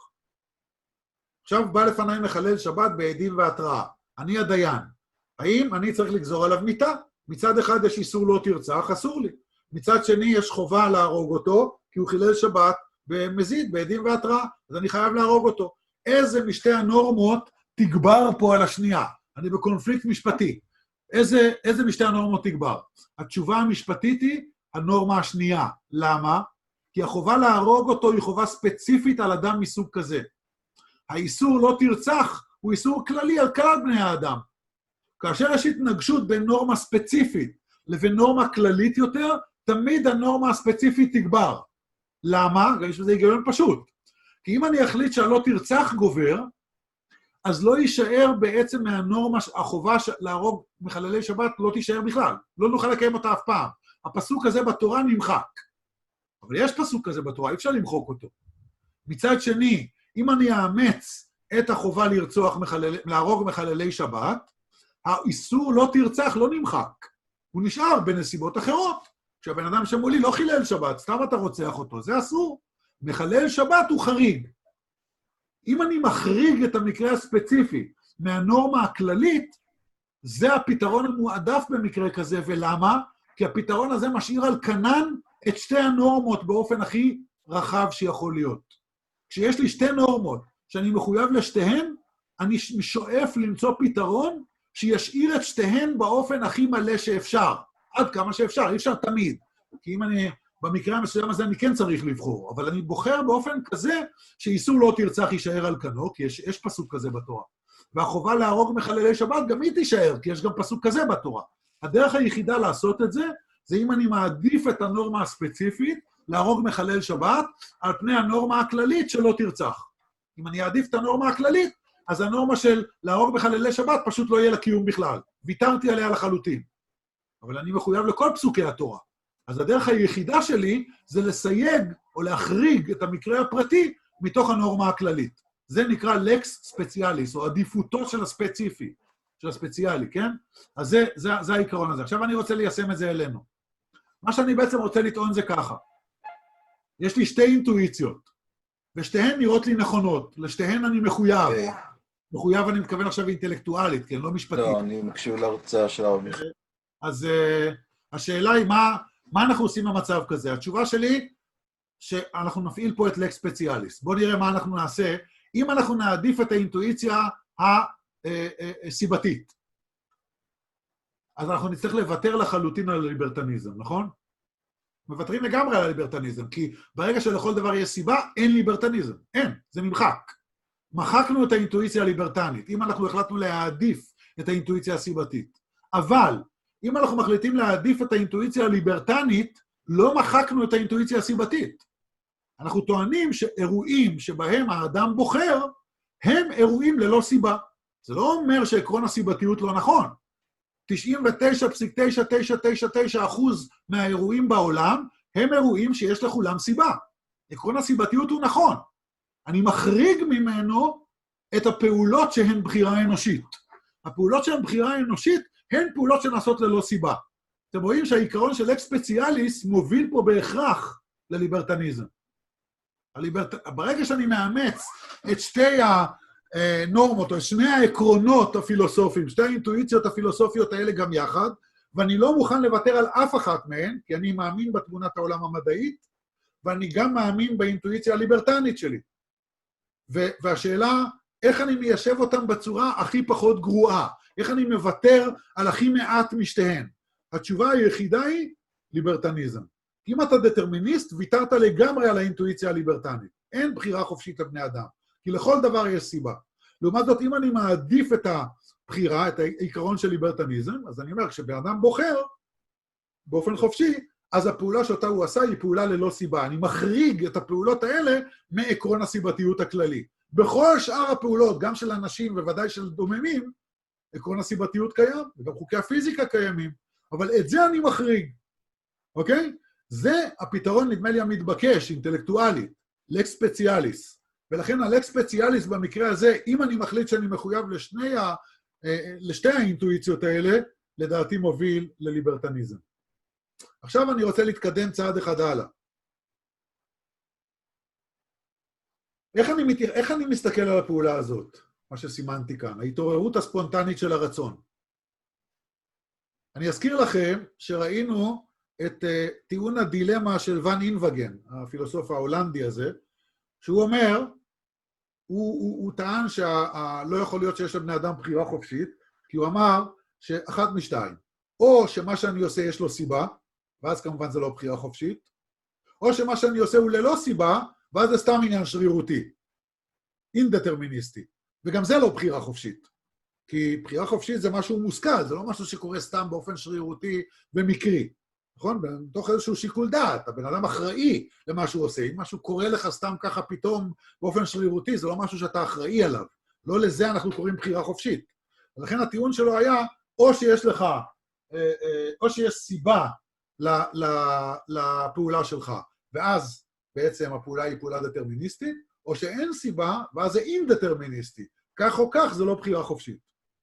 עכשיו בא לפניי מחלל שבת בעדים והתראה. אני הדיין. האם אני צריך לגזור עליו מיתה? מצד אחד יש איסור לא תרצח, אסור לי. מצד שני יש חובה להרוג אותו, כי הוא חילל שבת במזיד, בעדים והתראה, אז אני חייב להרוג אותו. איזה משתי הנורמות תגבר פה על השנייה? אני בקונפליקט משפטי. איזה, איזה משתי הנורמות תגבר? התשובה המשפטית היא הנורמה השנייה. למה? כי החובה להרוג אותו היא חובה ספציפית על אדם מסוג כזה. האיסור לא תרצח הוא איסור כללי על כלל בני האדם. כאשר יש התנגשות בין נורמה ספציפית לבין נורמה כללית יותר, תמיד הנורמה הספציפית תגבר. למה? גם יש בזה היגיון פשוט. כי אם אני אחליט שהלא תרצח גובר, אז לא יישאר בעצם מהנורמה, החובה להרוג מחללי שבת לא תישאר בכלל. לא נוכל לקיים אותה אף פעם. הפסוק הזה בתורה נמחק. אבל יש פסוק כזה בתורה, אי אפשר למחוק אותו. מצד שני, אם אני אאמץ את החובה לרצוח מחלל, להרוג מחללי שבת, האיסור לא תרצח לא נמחק. הוא נשאר בנסיבות אחרות. כשהבן אדם שמולי לא חילל שבת, סתם אתה רוצח אותו, זה אסור. מחלל שבת הוא חריג. אם אני מחריג את המקרה הספציפי מהנורמה הכללית, זה הפתרון המועדף במקרה כזה, ולמה? כי הפתרון הזה משאיר על כנן את שתי הנורמות באופן הכי רחב שיכול להיות. כשיש לי שתי נורמות שאני מחויב לשתיהן, אני שואף למצוא פתרון שישאיר את שתיהן באופן הכי מלא שאפשר. עד כמה שאפשר, אי אפשר תמיד. כי אם אני, במקרה המסוים הזה אני כן צריך לבחור, אבל אני בוחר באופן כזה שאיסור לא תרצח יישאר על כנו, כי יש, יש פסוק כזה בתורה. והחובה להרוג מחללי שבת גם היא תישאר, כי יש גם פסוק כזה בתורה. הדרך היחידה לעשות את זה, זה אם אני מעדיף את הנורמה הספציפית, להרוג מחלל שבת, על פני הנורמה הכללית שלא תרצח. אם אני אעדיף את הנורמה הכללית, אז הנורמה של להרוג מחללי שבת פשוט לא יהיה לה קיום בכלל. ויתרתי עליה לחלוטין. אבל אני מחויב לכל פסוקי התורה. אז הדרך היחידה שלי זה לסייג או להחריג את המקרה הפרטי מתוך הנורמה הכללית. זה נקרא לקס ספציאליס, או עדיפותו של הספציפי, של הספציאלי, כן? אז זה, זה, זה העיקרון הזה. עכשיו אני רוצה ליישם את זה אלינו. מה שאני בעצם רוצה לטעון זה ככה. יש לי שתי אינטואיציות, ושתיהן נראות לי נכונות, לשתיהן אני מחויב. Okay. מחויב אני מתכוון עכשיו אינטלקטואלית, כן? לא משפטית. לא, אני מקשיב להרצאה של הרב מיכאל. אז uh, השאלה היא מה, מה אנחנו עושים במצב כזה. התשובה שלי, שאנחנו נפעיל פה את לקס ספציאליס. בואו נראה מה אנחנו נעשה אם אנחנו נעדיף את האינטואיציה הסיבתית, אז אנחנו נצטרך לוותר לחלוטין על הליברטניזם, נכון? מוותרים לגמרי על הליברטניזם, כי ברגע שלכל דבר יש סיבה, אין ליברטניזם. אין, זה נמחק. מחקנו את האינטואיציה הליברטנית, אם אנחנו החלטנו להעדיף את האינטואיציה הסיבתית. אבל, אם אנחנו מחליטים להעדיף את האינטואיציה הליברטנית, לא מחקנו את האינטואיציה הסיבתית. אנחנו טוענים שאירועים שבהם האדם בוחר, הם אירועים ללא סיבה. זה לא אומר שעקרון הסיבתיות לא נכון. תשעים ותשע נקודה תשע תשע תשע תשע אחוז מהאירועים בעולם הם אירועים שיש לכולם סיבה. עקרון הסיבתיות הוא נכון. אני מחריג ממנו את הפעולות שהן בחירה אנושית. הפעולות שהן בחירה אנושית הן פעולות שנעשות ללא סיבה. אתם רואים שהעיקרון של אקס ספציאליס מוביל פה בהכרח לליברטניזם. הליברט... ברגע שאני מאמץ את שתי הנורמות, או שני העקרונות הפילוסופיים, שתי האינטואיציות הפילוסופיות האלה גם יחד, ואני לא מוכן לוותר על אף אחת מהן, כי אני מאמין בתמונת העולם המדעית, ואני גם מאמין באינטואיציה הליברטנית שלי. ו... והשאלה, איך אני מיישב אותם בצורה הכי פחות גרועה? איך אני מוותר על הכי מעט משתיהן? התשובה היחידה היא ליברטניזם. אם אתה דטרמיניסט, ויתרת לגמרי על האינטואיציה הליברטנית. אין בחירה חופשית לבני אדם, כי לכל דבר יש סיבה. לעומת זאת, אם אני מעדיף את הבחירה, את העיקרון של ליברטניזם, אז אני אומר, כשבן אדם בוחר באופן חופשי, אז הפעולה שאותה הוא עשה היא פעולה ללא סיבה. אני מחריג את הפעולות האלה מעקרון הסיבתיות הכללי. בכל שאר הפעולות, גם של אנשים וודאי של דוממים, עקרון הסיבתיות קיים, וגם חוקי הפיזיקה קיימים, אבל את זה אני מחריג, אוקיי? זה הפתרון, נדמה לי, המתבקש, אינטלקטואלי, לקס ספציאליס. ולכן הלקס ספציאליס במקרה הזה, אם אני מחליט שאני מחויב לשני ה... לשתי האינטואיציות האלה, לדעתי מוביל לליברטניזם. עכשיו אני רוצה להתקדם צעד אחד הלאה. איך אני, מת... איך אני מסתכל על הפעולה הזאת? מה שסימנתי כאן, ההתעוררות הספונטנית של הרצון. אני אזכיר לכם שראינו את uh, טיעון הדילמה של ון אינבגן, הפילוסוף ההולנדי הזה, שהוא אומר, הוא, הוא, הוא טען שלא יכול להיות שיש לבני אדם בחירה חופשית, כי הוא אמר שאחת משתיים, או שמה שאני עושה יש לו סיבה, ואז כמובן זה לא בחירה חופשית, או שמה שאני עושה הוא ללא סיבה, ואז זה סתם עניין שרירותי, אינדטרמיניסטי. וגם זה לא בחירה חופשית. כי בחירה חופשית זה משהו מושכל, זה לא משהו שקורה סתם באופן שרירותי ומקרי. נכון? בתוך איזשהו שיקול דעת, הבן אדם אחראי למה שהוא עושה. אם משהו קורה לך סתם ככה פתאום באופן שרירותי, זה לא משהו שאתה אחראי עליו. לא לזה אנחנו קוראים בחירה חופשית. ולכן הטיעון שלו היה, או שיש לך, או שיש סיבה לפעולה שלך, ואז בעצם הפעולה היא פעולה דטרמיניסטית, או שאין סיבה, ואז זה אינדטרמיניסטי. כך או כך, זה לא בחירה חופשית.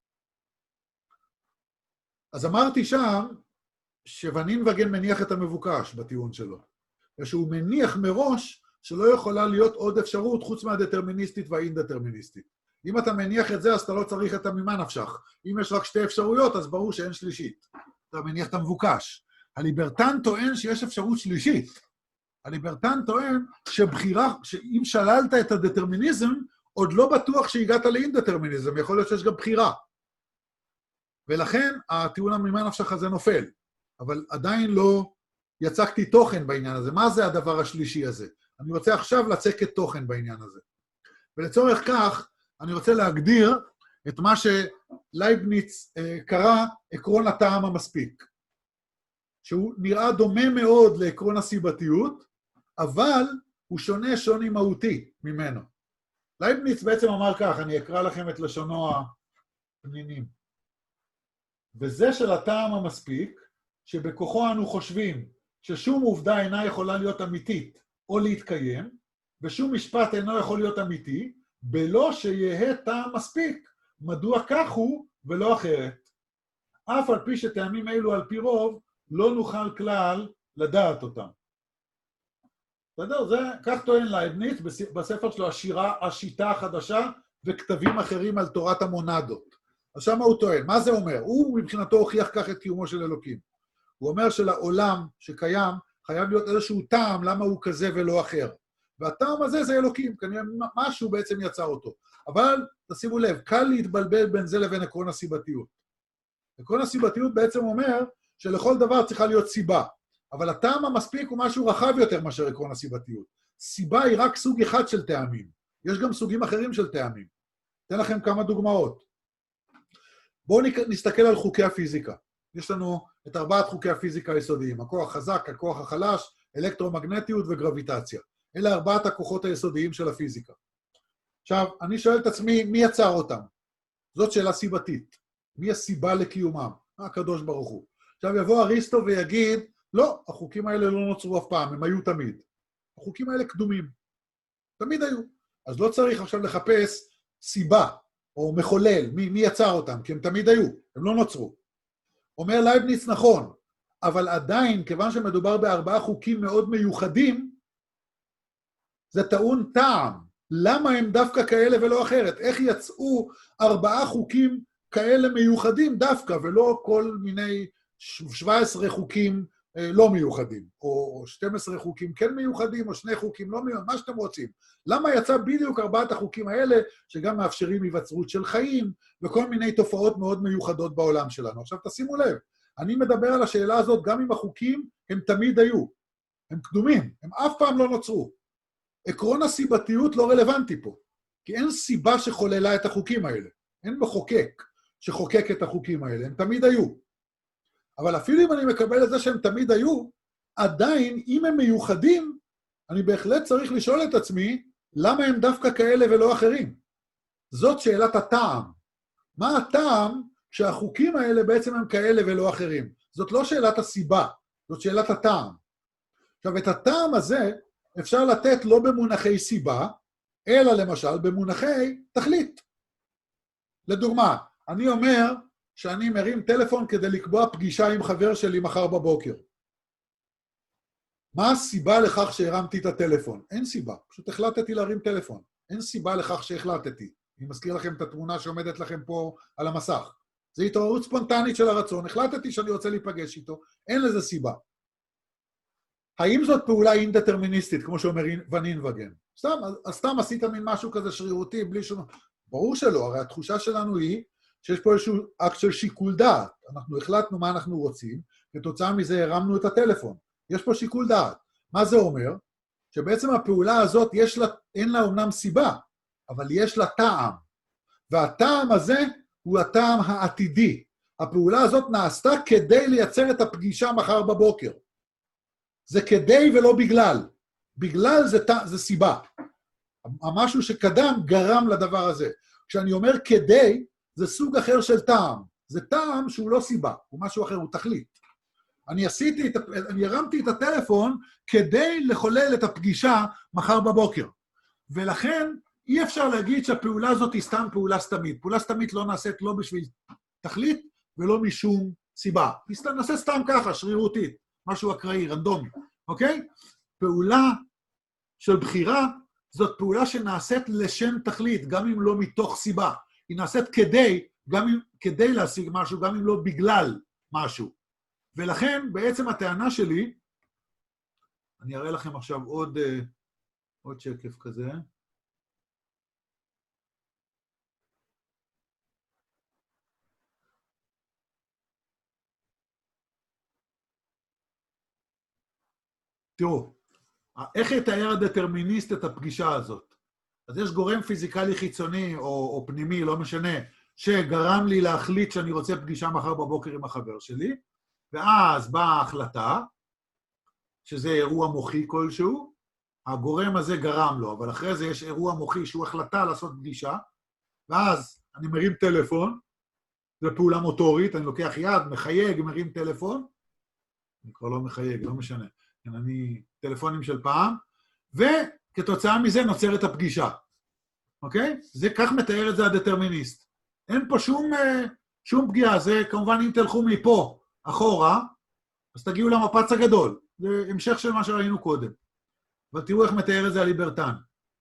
אז אמרתי שם, שוון אינבגן מניח את המבוקש בטיעון שלו, ושהוא מניח מראש שלא יכולה להיות עוד אפשרות חוץ מהדטרמיניסטית והאינדטרמיניסטית. אם אתה מניח את זה, אז אתה לא צריך את הממה נפשך. אם יש רק שתי אפשרויות, אז ברור שאין שלישית. אתה מניח את המבוקש. הליברטן טוען שיש אפשרות שלישית. הליברטן טוען שבחירה, שאם שללת את הדטרמיניזם, עוד לא בטוח שהגעת לאינדטרמיניזם, יכול להיות שיש גם בחירה. ולכן הטיעון הממה נפשך הזה נופל. אבל עדיין לא יצקתי תוכן בעניין הזה. מה זה הדבר השלישי הזה? אני רוצה עכשיו לצקת תוכן בעניין הזה. ולצורך כך, אני רוצה להגדיר את מה שלייבניץ אה, קרא עקרון הטעם המספיק. שהוא נראה דומה מאוד לעקרון הסיבתיות, אבל הוא שונה שוני מהותי ממנו. לייבניץ בעצם אמר כך, אני אקרא לכם את לשונו הפנינים. וזה של הטעם המספיק, שבכוחו אנו חושבים ששום עובדה אינה יכולה להיות אמיתית או להתקיים, ושום משפט אינו יכול להיות אמיתי, בלא שיהיה טעם מספיק, מדוע כך הוא ולא אחרת. אף על פי שטעמים אלו על פי רוב, לא נוכל כלל לדעת אותם. בסדר? זה, כך טוען לייבניץ בספר שלו, השירה, השיטה החדשה, וכתבים אחרים על תורת המונדות. אז שמה הוא טוען, מה זה אומר? הוא מבחינתו הוכיח כך את קיומו של אלוקים. הוא אומר שלעולם שקיים חייב להיות איזשהו טעם למה הוא כזה ולא אחר. והטעם הזה זה אלוקים, כנראה משהו בעצם יצר אותו. אבל תשימו לב, קל להתבלבל בין זה לבין עקרון הסיבתיות. עקרון הסיבתיות בעצם אומר שלכל דבר צריכה להיות סיבה, אבל הטעם המספיק הוא משהו רחב יותר מאשר עקרון הסיבתיות. סיבה היא רק סוג אחד של טעמים. יש גם סוגים אחרים של טעמים. אתן לכם כמה דוגמאות. בואו נסתכל על חוקי הפיזיקה. יש לנו את ארבעת חוקי הפיזיקה היסודיים, הכוח החזק, הכוח החלש, אלקטרומגנטיות וגרביטציה. אלה ארבעת הכוחות היסודיים של הפיזיקה. עכשיו, אני שואל את עצמי, מי יצר אותם? זאת שאלה סיבתית. מי הסיבה לקיומם? הקדוש ברוך הוא. עכשיו יבוא אריסטו ויגיד, לא, החוקים האלה לא נוצרו אף פעם, הם היו תמיד. החוקים האלה קדומים. תמיד היו. אז לא צריך עכשיו לחפש סיבה או מחולל, מי, מי יצר אותם, כי הם תמיד היו, הם לא נוצרו. אומר לייבניץ נכון, אבל עדיין, כיוון שמדובר בארבעה חוקים מאוד מיוחדים, זה טעון טעם. למה הם דווקא כאלה ולא אחרת? איך יצאו ארבעה חוקים כאלה מיוחדים דווקא, ולא כל מיני שבע עשרה חוקים לא מיוחדים, או שתים עשרה חוקים כן מיוחדים, או שני חוקים לא מיוחדים, מה שאתם רוצים. למה יצא בדיוק ארבעת החוקים האלה, שגם מאפשרים היווצרות של חיים, וכל מיני תופעות מאוד מיוחדות בעולם שלנו? עכשיו תשימו לב, אני מדבר על השאלה הזאת, גם אם החוקים הם תמיד היו, הם קדומים, הם אף פעם לא נוצרו. עקרון הסיבתיות לא רלוונטי פה, כי אין סיבה שחוללה את החוקים האלה, אין מחוקק שחוקק את החוקים האלה, הם תמיד היו. אבל אפילו אם אני מקבל את זה שהם תמיד היו, עדיין, אם הם מיוחדים, אני בהחלט צריך לשאול את עצמי, למה הם דווקא כאלה ולא אחרים? זאת שאלת הטעם. מה הטעם שהחוקים האלה בעצם הם כאלה ולא אחרים? זאת לא שאלת הסיבה, זאת שאלת הטעם. עכשיו, את הטעם הזה אפשר לתת לא במונחי סיבה, אלא למשל במונחי תכלית. לדוגמה, אני אומר, שאני מרים טלפון כדי לקבוע פגישה עם חבר שלי מחר בבוקר. מה הסיבה לכך שהרמתי את הטלפון? אין סיבה, פשוט החלטתי להרים טלפון. אין סיבה לכך שהחלטתי. אני מזכיר לכם את התמונה שעומדת לכם פה על המסך. זו התעוררות ספונטנית של הרצון, החלטתי שאני רוצה להיפגש איתו, אין לזה סיבה. האם זאת פעולה אינדטרמיניסטית, כמו שאומר ונין וגן? סתם, אז סתם עשית מין משהו כזה שרירותי, בלי שום... ברור שלא, הרי התחושה שלנו היא, שיש פה איזשהו אקט של שיקול דעת. אנחנו החלטנו מה אנחנו רוצים, כתוצאה מזה הרמנו את הטלפון. יש פה שיקול דעת. מה זה אומר? שבעצם הפעולה הזאת יש לה, אין לה אומנם סיבה, אבל יש לה טעם. והטעם הזה הוא הטעם העתידי. הפעולה הזאת נעשתה כדי לייצר את הפגישה מחר בבוקר. זה כדי ולא בגלל. בגלל זה, זה סיבה. המשהו שקדם גרם לדבר הזה. כשאני אומר כדי, זה סוג אחר של טעם. זה טעם שהוא לא סיבה, הוא משהו אחר, הוא תכלית. אני עשיתי, את, אני הרמתי את הטלפון כדי לחולל את הפגישה מחר בבוקר. ולכן אי אפשר להגיד שהפעולה הזאת היא סתם פעולה סתמית. פעולה סתמית לא נעשית לא בשביל תכלית ולא משום סיבה. היא נעשית סתם ככה, שרירותית, משהו אקראי, רנדומי, אוקיי? פעולה של בחירה זאת פעולה שנעשית לשם תכלית, גם אם לא מתוך סיבה. היא נעשית כדי, גם אם, כדי להשיג משהו, גם אם לא בגלל משהו. ולכן, בעצם הטענה שלי, אני אראה לכם עכשיו עוד, עוד שקף כזה. תראו, איך יתאר הדטרמיניסט את הפגישה הזאת? אז יש גורם פיזיקלי חיצוני או, או פנימי, לא משנה, שגרם לי להחליט שאני רוצה פגישה מחר בבוקר עם החבר שלי, ואז באה ההחלטה, שזה אירוע מוחי כלשהו, הגורם הזה גרם לו, אבל אחרי זה יש אירוע מוחי שהוא החלטה לעשות פגישה, ואז אני מרים טלפון, זו פעולה מוטורית, אני לוקח יד, מחייג, מרים טלפון, אני כבר לא מחייג, לא משנה, אני טלפונים של פעם, וכתוצאה מזה נוצרת הפגישה, אוקיי? זה כך מתאר את זה הדטרמיניסט. אין פה שום, שום פגיעה, זה כמובן אם תלכו מפה אחורה, אז תגיעו למפץ הגדול, זה המשך של מה שראינו קודם. אבל תראו איך מתאר את זה הליברטן.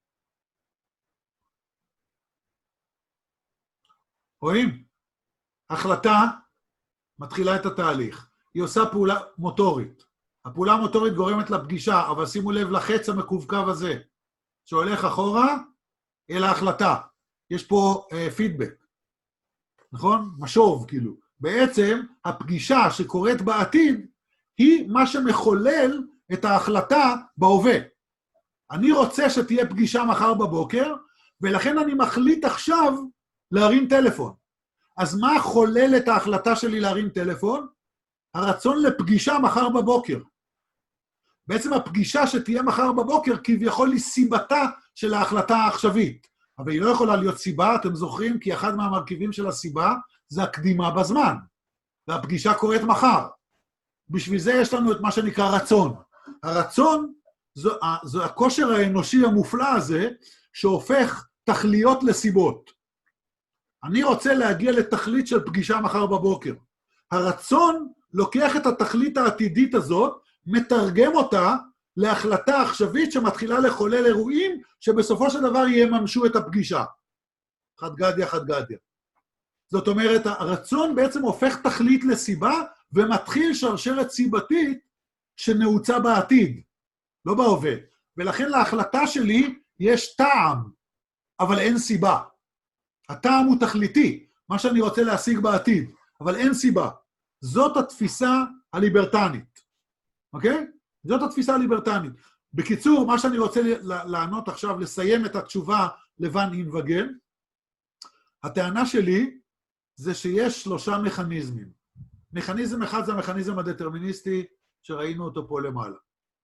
רואים? החלטה מתחילה את התהליך. היא עושה פעולה מוטורית. הפעולה המוטורית גורמת לפגישה, אבל שימו לב לחץ המקווקו הזה. שהולך אחורה אל ההחלטה. יש פה אה, פידבק, נכון? משוב, כאילו. בעצם הפגישה שקורית בעתיד היא מה שמחולל את ההחלטה בהווה. אני רוצה שתהיה פגישה מחר בבוקר, ולכן אני מחליט עכשיו להרים טלפון. אז מה חולל את ההחלטה שלי להרים טלפון? הרצון לפגישה מחר בבוקר. בעצם הפגישה שתהיה מחר בבוקר כביכול היא סיבתה של ההחלטה העכשווית. אבל היא לא יכולה להיות סיבה, אתם זוכרים, כי אחד מהמרכיבים של הסיבה זה הקדימה בזמן. והפגישה קורית מחר. בשביל זה יש לנו את מה שנקרא רצון. הרצון זו, זו הכושר האנושי המופלא הזה שהופך תכליות לסיבות. אני רוצה להגיע לתכלית של פגישה מחר בבוקר. הרצון לוקח את התכלית העתידית הזאת, מתרגם אותה להחלטה עכשווית שמתחילה לחולל אירועים שבסופו של דבר יממשו את הפגישה. חד גדיה, חד גדיה. זאת אומרת, הרצון בעצם הופך תכלית לסיבה ומתחיל שרשרת סיבתית שנעוצה בעתיד, לא בהווה. ולכן להחלטה שלי יש טעם, אבל אין סיבה. הטעם הוא תכליתי, מה שאני רוצה להשיג בעתיד, אבל אין סיבה. זאת התפיסה הליברטנית. אוקיי? זאת התפיסה הליברטנית. בקיצור, מה שאני רוצה לענות עכשיו, לסיים את התשובה לבן אינבגל, הטענה שלי זה שיש שלושה מכניזמים. מכניזם אחד זה המכניזם הדטרמיניסטי, שראינו אותו פה למעלה.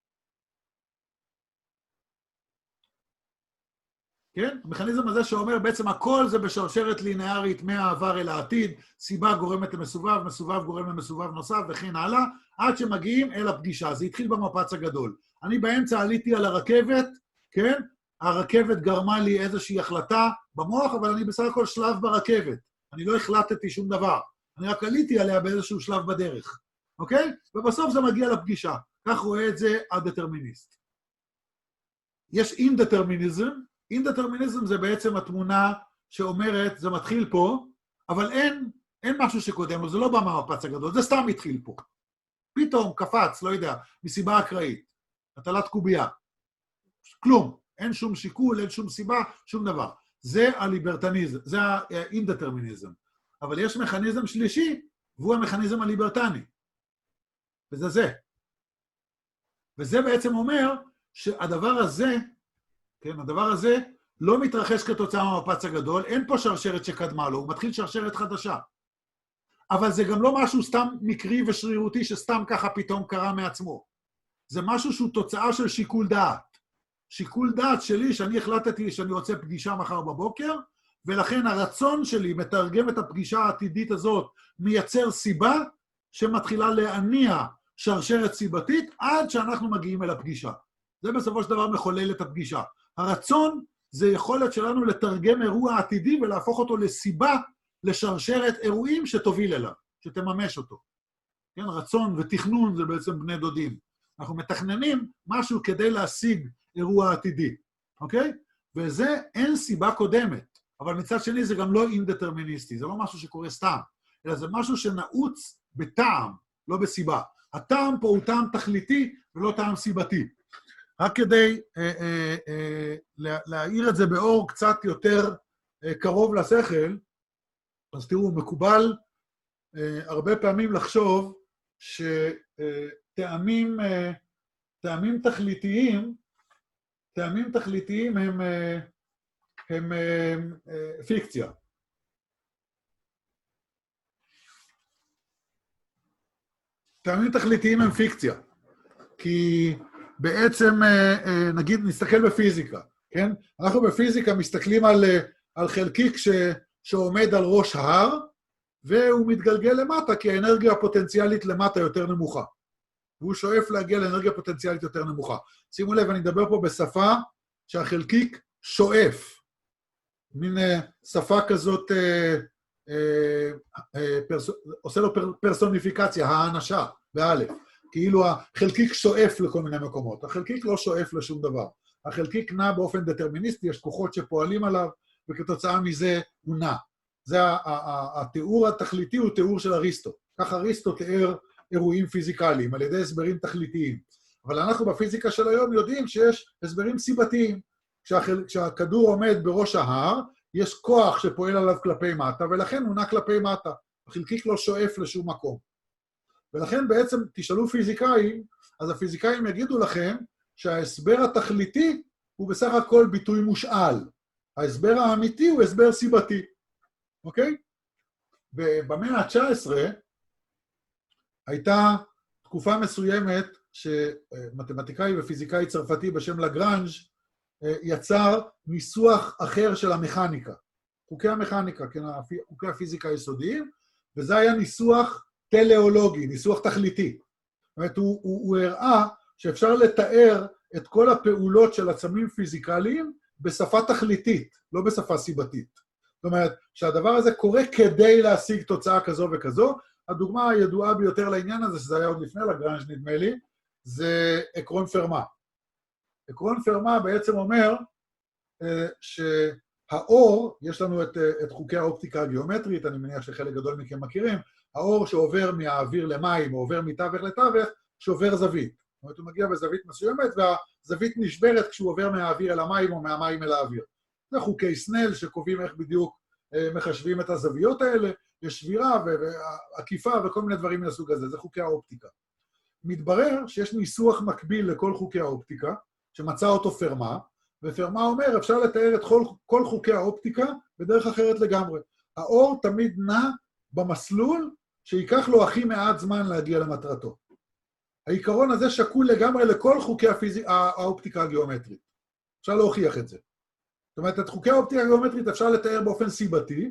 כן? המכניזם הזה שאומר בעצם הכל זה בשרשרת לינארית מהעבר אל העתיד, סיבה גורמת למסובב, מסובב גורם למסובב נוסף וכן הלאה, עד שמגיעים אל הפגישה. זה התחיל במפץ הגדול. אני באמצע עליתי על הרכבת, כן? הרכבת גרמה לי איזושהי החלטה במוח, אבל אני בסך הכל שלב ברכבת. אני לא החלטתי שום דבר. אני רק עליתי עליה באיזשהו שלב בדרך. אוקיי? ובסוף זה מגיע לפגישה. כך רואה את זה הדטרמיניסט. יש אינדטרמיניזם. אינדטרמיניזם זה בעצם התמונה שאומרת, זה מתחיל פה, אבל אין, אין משהו שקודם לו, זה לא בא מהמפץ הגדול, זה סתם התחיל פה. פתאום קפץ, לא יודע, מסיבה אקראית, הטלת קובייה. כלום, אין שום שיקול, אין שום סיבה, שום דבר. זה הליברטניזם, זה האינדטרמיניזם. אבל יש מכניזם שלישי, והוא המכניזם הליברטני. וזה זה. וזה בעצם אומר שהדבר הזה, כן, הדבר הזה לא מתרחש כתוצאה מהמפץ הגדול, אין פה שרשרת שקדמה לו, הוא מתחיל שרשרת חדשה. אבל זה גם לא משהו סתם מקרי ושרירותי שסתם ככה פתאום קרה מעצמו. זה משהו שהוא תוצאה של שיקול דעת. שיקול דעת שלי שאני החלטתי שאני רוצה פגישה מחר בבוקר, ולכן הרצון שלי מתרגם את הפגישה העתידית הזאת, מייצר סיבה שמתחילה להניע שרשרת סיבתית עד שאנחנו מגיעים אל הפגישה. זה בסופו של דבר מחולל את הפגישה. הרצון זה יכולת שלנו לתרגם אירוע עתידי ולהפוך אותו לסיבה לשרשרת אירועים שתוביל אליו, שתממש אותו. כן, רצון ותכנון זה בעצם בני דודים. אנחנו מתכננים משהו כדי להשיג אירוע עתידי, אוקיי? וזה אין סיבה קודמת, אבל מצד שני זה גם לא אינדטרמיניסטי, זה לא משהו שקורה סתם, אלא זה משהו שנעוץ בטעם, לא בסיבה. הטעם פה הוא טעם תכליתי ולא טעם סיבתי. רק כדי אה, אה, אה, להעיר את זה באור קצת יותר אה, קרוב לשכל, אז תראו, מקובל אה, הרבה פעמים לחשוב שטעמים אה, טעמים תכליתיים, טעמים תכליתיים הם, אה, הם אה, אה, פיקציה. טעמים תכליתיים הם פיקציה, כי בעצם, נגיד, נסתכל בפיזיקה, כן? אנחנו בפיזיקה מסתכלים על, על חלקיק ש, שעומד על ראש ההר, והוא מתגלגל למטה, כי האנרגיה הפוטנציאלית למטה יותר נמוכה. והוא שואף להגיע לאנרגיה פוטנציאלית יותר נמוכה. שימו לב, אני מדבר פה בשפה שהחלקיק שואף. מין שפה כזאת, אה, אה, אה, פרס, עושה לו פר, פרסוניפיקציה, האנשה, באלף. כאילו החלקיק שואף לכל מיני מקומות. החלקיק לא שואף לשום דבר. החלקיק נע באופן דטרמיניסטי, יש כוחות שפועלים עליו, וכתוצאה מזה הוא נע. זה התיאור התכליתי, הוא תיאור של אריסטו. כך אריסטו תיאר אירועים פיזיקליים, על ידי הסברים תכליתיים. אבל אנחנו בפיזיקה של היום יודעים שיש הסברים סיבתיים. כשהחל... כשהכדור עומד בראש ההר, יש כוח שפועל עליו כלפי מטה, ולכן הוא נע כלפי מטה. החלקיק לא שואף לשום מקום. ולכן בעצם תשאלו פיזיקאים, אז הפיזיקאים יגידו לכם שההסבר התכליתי הוא בסך הכל ביטוי מושאל. ההסבר האמיתי הוא הסבר סיבתי. אוקיי? ובמאה ה-תשע עשרה הייתה תקופה מסוימת שמתמטיקאי ופיזיקאי צרפתי בשם לגרנז' יצר ניסוח אחר של המכניקה. חוקי המכניקה, כן, חוקי הפיזיקה היסודיים, וזה היה ניסוח טלאולוגי, ניסוח תכליתי. זאת אומרת, הוא, הוא, הוא הראה שאפשר לתאר את כל הפעולות של עצמים פיזיקליים בשפה תכליתית, לא בשפה סיבתית. זאת אומרת, שהדבר הזה קורה כדי להשיג תוצאה כזו וכזו. הדוגמה הידועה ביותר לעניין הזה, שזה היה עוד לפני לגרנז' נדמה לי, זה עקרון פרמה. עקרון פרמה בעצם אומר שהאור, יש לנו את, את חוקי האופטיקה הגיאומטרית, אני מניח שחלק גדול מכם מכירים, האור שעובר מהאוויר למים, או עובר מתווך לתווך, שעובר זווית. זאת אומרת, הוא מגיע בזווית מסוימת, והזווית נשברת כשהוא עובר מהאוויר אל המים, או מהמים אל האוויר. זה חוקי סנל שקובעים איך בדיוק מחשבים את הזוויות האלה, יש שבירה ועקיפה וכל מיני דברים מהסוג הזה, זה חוקי האופטיקה. מתברר שיש ניסוח מקביל לכל חוקי האופטיקה, שמצא אותו פרמה, ופרמה אומר, אפשר לתאר את כל, כל חוקי האופטיקה בדרך אחרת לגמרי. האור תמיד נע במסלול שיקח לו הכי מעט זמן להגיע למטרתו. העיקרון הזה שקול לגמרי לכל חוקי הפיזיק, האופטיקה הגיאומטרית. אפשר להוכיח את זה. זאת אומרת, את חוקי האופטיקה הגיאומטרית אפשר לתאר באופן סיבתי,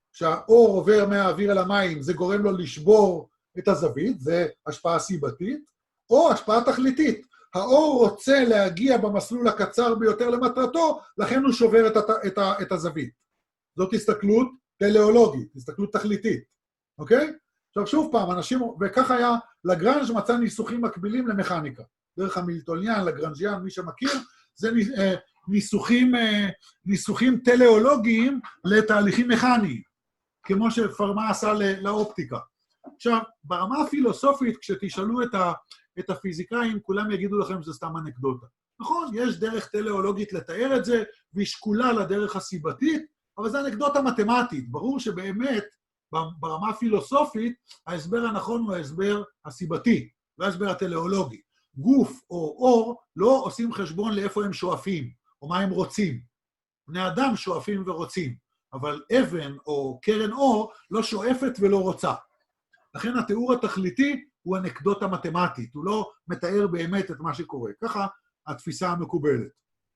שהאור עובר מהאוויר אל המים, זה גורם לו לשבור את הזווית, זה השפעה סיבתית, או השפעה תכליתית. האור רוצה להגיע במסלול הקצר ביותר למטרתו, לכן הוא שובר את, הת... את, ה... את הזווית. זאת הסתכלות טלאולוגית, הסתכלות תכליתית. אוקיי? עכשיו שוב פעם, אנשים, וכך היה, לגרנז' מצא ניסוחים מקבילים למכניקה. דרך המילטוניאן, לגרנז'יאן, מי שמכיר, זה ניסוחים, ניסוחים טלאולוגיים לתהליכים מכניים, כמו שפרמה עשה לאופטיקה. עכשיו, ברמה הפילוסופית, כשתשאלו את, ה, את הפיזיקאים, כולם יגידו לכם שזה סתם אנקדוטה. נכון, יש דרך טלאולוגית לתאר את זה, והיא שקולה לדרך הסיבתית, אבל זה אנקדוטה מתמטית. ברור שבאמת, ברמה הפילוסופית, ההסבר הנכון הוא ההסבר הסיבתי, לא ההסבר הטלאולוגי. גוף או אור לא עושים חשבון לאיפה הם שואפים, או מה הם רוצים. בני אדם שואפים ורוצים, אבל אבן או קרן אור לא שואפת ולא רוצה. לכן התיאור התכליתי הוא אנקדוטה מתמטית, הוא לא מתאר באמת את מה שקורה. ככה התפיסה המקובלת.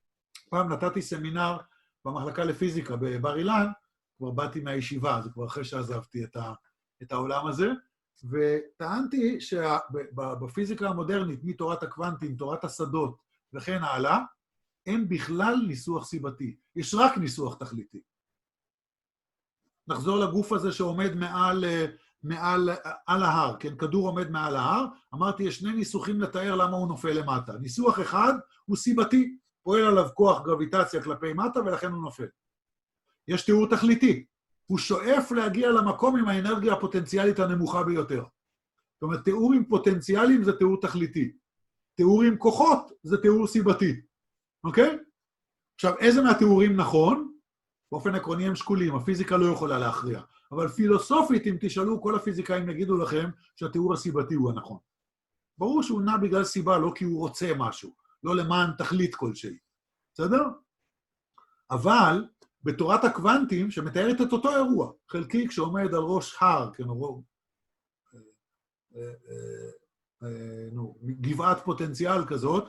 פעם נתתי סמינר במחלקה לפיזיקה בבר אילן, כבר באתי מהישיבה, זה כבר אחרי שעזבתי את, ה, את העולם הזה, וטענתי שבפיזיקה המודרנית, מתורת הקוונטים, תורת השדות וכן הלאה, אין בכלל ניסוח סיבתי, יש רק ניסוח תכליתי. נחזור לגוף הזה שעומד מעל, מעל על ההר, כן, כדור עומד מעל ההר, אמרתי, יש שני ניסוחים לתאר למה הוא נופל למטה. ניסוח אחד הוא סיבתי, פועל עליו כוח גרביטציה כלפי מטה ולכן הוא נופל. יש תיאור תכליתי, הוא שואף להגיע למקום עם האנרגיה הפוטנציאלית הנמוכה ביותר. זאת אומרת, תיאור עם פוטנציאלים זה תיאור תכליתי. תיאור עם כוחות זה תיאור סיבתי. אוקיי? עכשיו, איזה מהתיאורים נכון? באופן עקרוני הם שקולים, הפיזיקה לא יכולה להכריע. אבל פילוסופית, אם תשאלו, כל הפיזיקאים יגידו לכם שהתיאור הסיבתי הוא הנכון. ברור שהוא נע בגלל סיבה, לא כי הוא רוצה משהו, לא למען תכלית כלשהי. בסדר? אבל בתורת הקוונטים, שמתארת את אותו אירוע, חלקיק שעומד על ראש הר, כן, או גבעת פוטנציאל כזאת,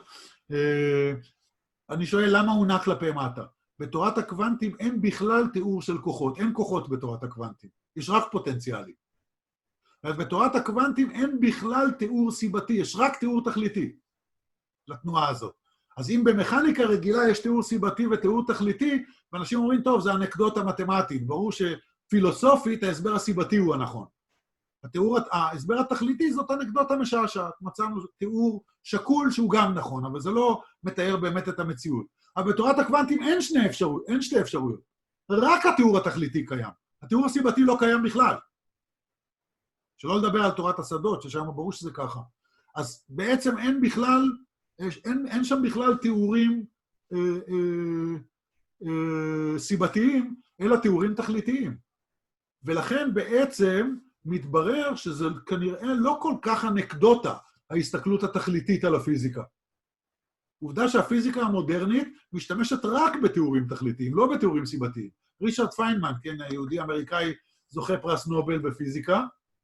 אני שואל למה הוא נע כלפי מטה. בתורת הקוונטים אין בכלל תיאור של כוחות, אין כוחות בתורת הקוונטים, יש רק פוטנציאלי. בתורת הקוונטים אין בכלל תיאור סיבתי, יש רק תיאור תכליתי לתנועה הזאת. אז אם במכניקה רגילה יש תיאור סיבתי ותיאור תכליתי, ואנשים אומרים, טוב, זה אנקדוטה מתמטית, ברור שפילוסופית ההסבר הסיבתי הוא הנכון. התיאור, ההסבר התכליתי זאת אנקדוטה משעשעת, מצאנו תיאור שקול שהוא גם נכון, אבל זה לא מתאר באמת את המציאות. אבל בתורת הקוונטים אין שני אפשרויות, אין שתי אפשרויות. רק התיאור התכליתי קיים. התיאור הסיבתי לא קיים בכלל. שלא לדבר על תורת השדות, ששם ברור שזה ככה. אז בעצם אין בכלל, אין, אין שם בכלל תיאורים אה, אה, אה, סיבתיים, אלא תיאורים תכליתיים. ולכן בעצם מתברר שזה כנראה לא כל כך אנקדוטה, ההסתכלות התכליתית על הפיזיקה. עובדה שהפיזיקה המודרנית משתמשת רק בתיאורים תכליתיים, לא בתיאורים סיבתיים. ריצ'רד פיינמן, כן, היהודי אמריקאי זוכה פרס נובל בפיזיקה,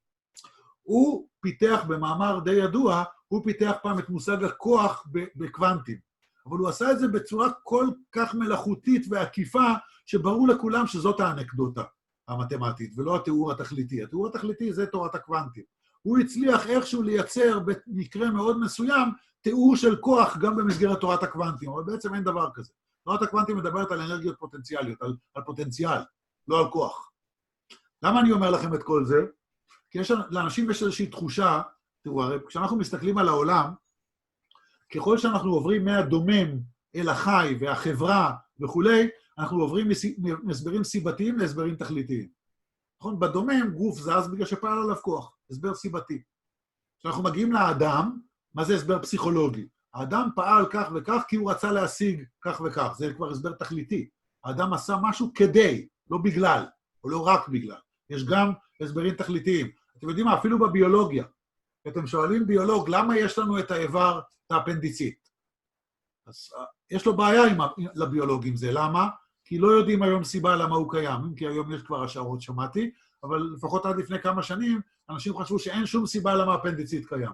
הוא פיתח במאמר די ידוע, הוא פיתח פעם את מושג הכוח בקוונטים. אבל הוא עשה את זה בצורה כל כך מלאכותית ועקיפה, שברור לכולם שזאת האנקדוטה המתמטית, ולא התיאור התכליתי. התיאור התכליתי זה תורת הקוונטים. הוא הצליח איכשהו לייצר במקרה מאוד מסוים, תיאור של כוח גם במסגרת תורת הקוונטים, אבל בעצם אין דבר כזה. תורת הקוונטים מדברת על אנרגיות פוטנציאליות, על, על פוטנציאל, לא על כוח. למה אני אומר לכם את כל זה? כי יש, לאנשים יש איזושהי תחושה, תראו, הרי כשאנחנו מסתכלים על העולם, ככל שאנחנו עוברים מהדומם אל החי והחברה וכולי, אנחנו עוברים מהסברים סיבתיים להסברים תכליתיים. נכון? בדומם גוף זז בגלל שפעל עליו כוח, הסבר סיבתי. כשאנחנו מגיעים לאדם, מה זה הסבר פסיכולוגי? האדם פעל כך וכך כי הוא רצה להשיג כך וכך, זה כבר הסבר תכליתי. האדם עשה משהו כדי, לא בגלל, או לא רק בגלל. יש גם הסברים תכליתיים. אתם יודעים מה? אפילו בביולוגיה. אתם שואלים ביולוג, למה יש לנו את האיבר, את האפנדיצית? אז יש לו בעיה עם, לביולוג עם זה. למה? כי לא יודעים היום סיבה למה הוא קיים, כי היום יש כבר השערות, שמעתי, אבל לפחות עד לפני כמה שנים, אנשים חשבו שאין שום סיבה למה האפנדיצית קיים.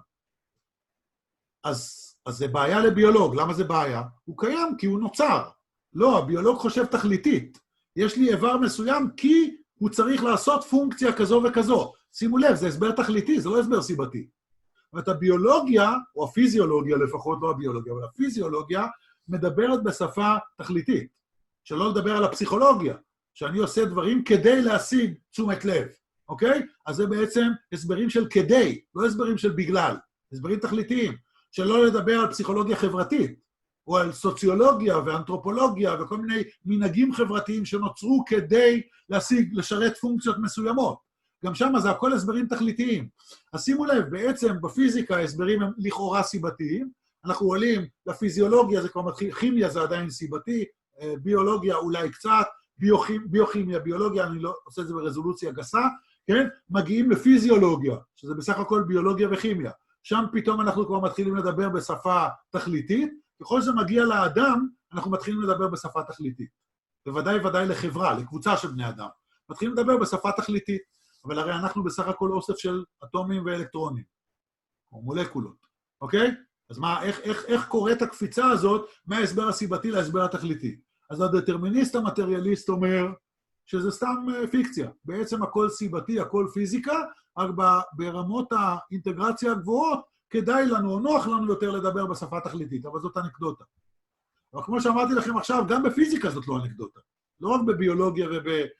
אז, אז זה בעיה לביולוג. למה זה בעיה? הוא קיים כי הוא נוצר. לא, הביולוג חושב תכליתית. יש לי איבר מסוים כי הוא צריך לעשות פונקציה כזו וכזו. שימו לב, זה הסבר תכליתי, זה לא הסבר סיבתי. זאת הביולוגיה, או הפיזיולוגיה לפחות, לא הביולוגיה, אבל הפיזיולוגיה מדברת בשפה תכליתית. שלא לדבר על הפסיכולוגיה, שאני עושה דברים כדי להשיג תשומת לב, אוקיי? אז זה בעצם הסברים של כדי, לא הסברים של בגלל, הסברים תכליתיים. שלא לדבר על פסיכולוגיה חברתית, או על סוציולוגיה ואנתרופולוגיה וכל מיני מנהגים חברתיים שנוצרו כדי להשיג, לשרת פונקציות מסוימות. גם שם זה הכל הסברים תכליתיים. אז שימו לב, בעצם בפיזיקה ההסברים הם לכאורה סיבתיים, אנחנו עולים לפיזיולוגיה, זה כבר מתחיל, כימיה זה עדיין סיבתי, ביולוגיה אולי קצת, ביוכימ, ביוכימיה, ביולוגיה, אני לא עושה את זה ברזולוציה גסה, כן? מגיעים לפיזיולוגיה, שזה בסך הכל ביולוגיה וכימיה. שם פתאום אנחנו כבר מתחילים לדבר בשפה תכליתית, ככל שזה מגיע לאדם, אנחנו מתחילים לדבר בשפה תכליתית. בוודאי ודאי לחברה, לקבוצה של בני אדם. מתחילים לדבר בשפה תכליתית, אבל הרי אנחנו בסך הכל אוסף של אטומים ואלקטרונים, או מולקולות, אוקיי? אז מה, איך, איך, איך קורית הקפיצה הזאת מההסבר הסיבתי להסבר התכליתי? אז הדטרמיניסט המטריאליסט אומר שזה סתם פיקציה. בעצם הכל סיבתי, הכל פיזיקה, רק ברמות האינטגרציה הגבוהות, כדאי לנו, או נוח לנו יותר לדבר בשפה תכליתית, אבל זאת אנקדוטה. אבל כמו שאמרתי לכם עכשיו, גם בפיזיקה זאת לא אנקדוטה. לא רק בביולוגיה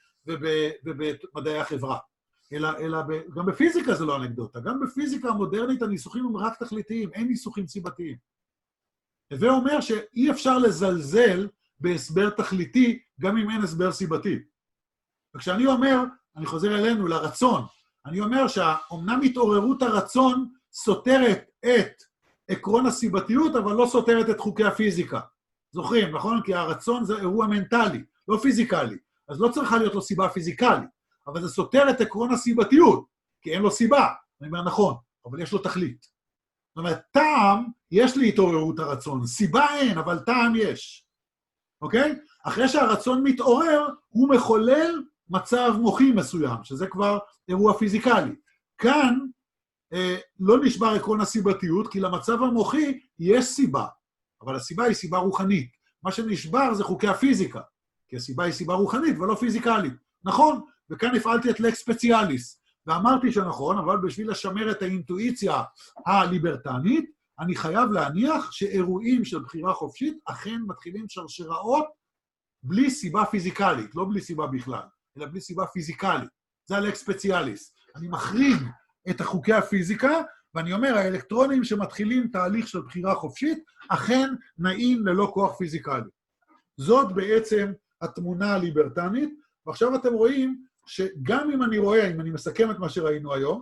ובמדעי החברה, אלא, אלא ב, גם בפיזיקה זה לא אנקדוטה. גם בפיזיקה המודרנית הניסוחים הם רק תכליתיים, אין ניסוחים סיבתיים. הווה אומר שאי אפשר לזלזל בהסבר תכליתי, גם אם אין הסבר סיבתי. וכשאני אומר, אני חוזר אלינו, לרצון, אני אומר שאומנם התעוררות הרצון סותרת את עקרון הסיבתיות, אבל לא סותרת את חוקי הפיזיקה. זוכרים, נכון? כי הרצון זה אירוע מנטלי, לא פיזיקלי. אז לא צריכה להיות לו סיבה פיזיקלית, אבל זה סותר את עקרון הסיבתיות, כי אין לו סיבה. אני אומר, נכון, אבל יש לו תכלית. זאת אומרת, טעם, יש לי התעוררות הרצון. סיבה אין, אבל טעם יש. אוקיי? אחרי שהרצון מתעורר, הוא מחולל מצב מוחי מסוים, שזה כבר אירוע פיזיקלי. כאן אה, לא נשבר עקרון הסיבתיות, כי למצב המוחי יש סיבה, אבל הסיבה היא סיבה רוחנית. מה שנשבר זה חוקי הפיזיקה, כי הסיבה היא סיבה רוחנית ולא פיזיקלית. נכון? וכאן הפעלתי את לקס ספציאליס, ואמרתי שנכון, אבל בשביל לשמר את האינטואיציה הליברטנית, אני חייב להניח שאירועים של בחירה חופשית אכן מתחילים שרשראות בלי סיבה פיזיקלית, לא בלי סיבה בכלל, אלא בלי סיבה פיזיקלית. זה הלקס ספציאליס. אני מחריג את חוקי הפיזיקה, ואני אומר, האלקטרונים שמתחילים תהליך של בחירה חופשית, אכן נעים ללא כוח פיזיקלי. זאת בעצם התמונה הליברטנית, ועכשיו אתם רואים שגם אם אני רואה, אם אני מסכם את מה שראינו היום,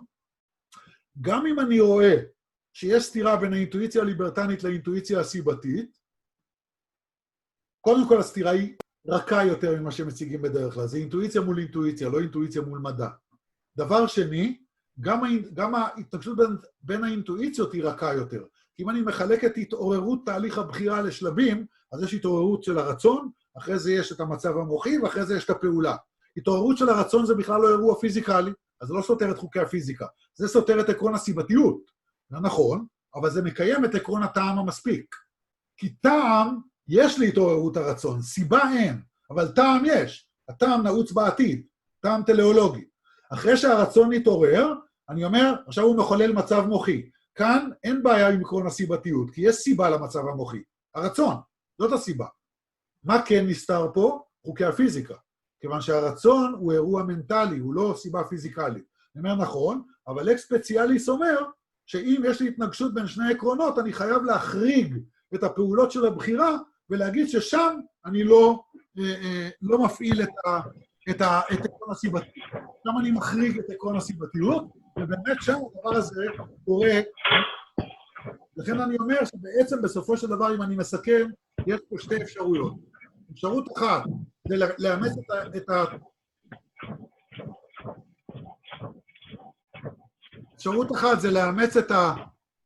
גם אם אני רואה שיש סתירה בין האינטואיציה הליברטנית לאינטואיציה הסיבתית, קודם כל הסתירה היא רכה יותר ממה שמציגים בדרך כלל. זה אינטואיציה מול אינטואיציה, לא אינטואיציה מול מדע. דבר שני, גם, גם ההתנגשות בין, בין האינטואיציות היא רכה יותר. כי אם אני מחלק את התעוררות תהליך הבחירה לשלבים, אז יש התעוררות של הרצון, אחרי זה יש את המצב המוחי, ואחרי זה יש את הפעולה. התעוררות של הרצון זה בכלל לא אירוע פיזיקלי, אז זה לא סותר את חוקי הפיזיקה. זה סותר את עקרון הסיבתיות. זה נכון, אבל זה מקיים את עקרון הטעם המספיק. כי טעם, יש לי התעוררות הרצון, סיבה אין, אבל טעם יש. הטעם נעוץ בעתיד, טעם טלאולוגי. אחרי שהרצון יתעורר, אני אומר, עכשיו הוא מחולל מצב מוחי. כאן אין בעיה עם עקרון הסיבתיות, כי יש סיבה למצב המוחי. הרצון, זאת הסיבה. מה כן נסתר פה? חוקי הפיזיקה. כיוון שהרצון הוא אירוע מנטלי, הוא לא סיבה פיזיקלית. אני אומר נכון, אבל אקס ספציאליס אומר שאם יש לי התנגשות בין שני עקרונות, אני חייב להחריג את הפעולות של הבחירה, ולהגיד ששם אני לא, אה, אה, לא מפעיל את, ה, את, ה, את עקרון הסיבתיות. שם אני מחריג את עקרון הסיבתיות, ובאמת שם הדבר הזה קורה. לכן אני אומר שבעצם בסופו של דבר, אם אני מסכם, יש פה שתי אפשרויות. אפשרות אחת, זה לאמץ את ה... את ה... אפשרות אחת זה לאמץ את ה...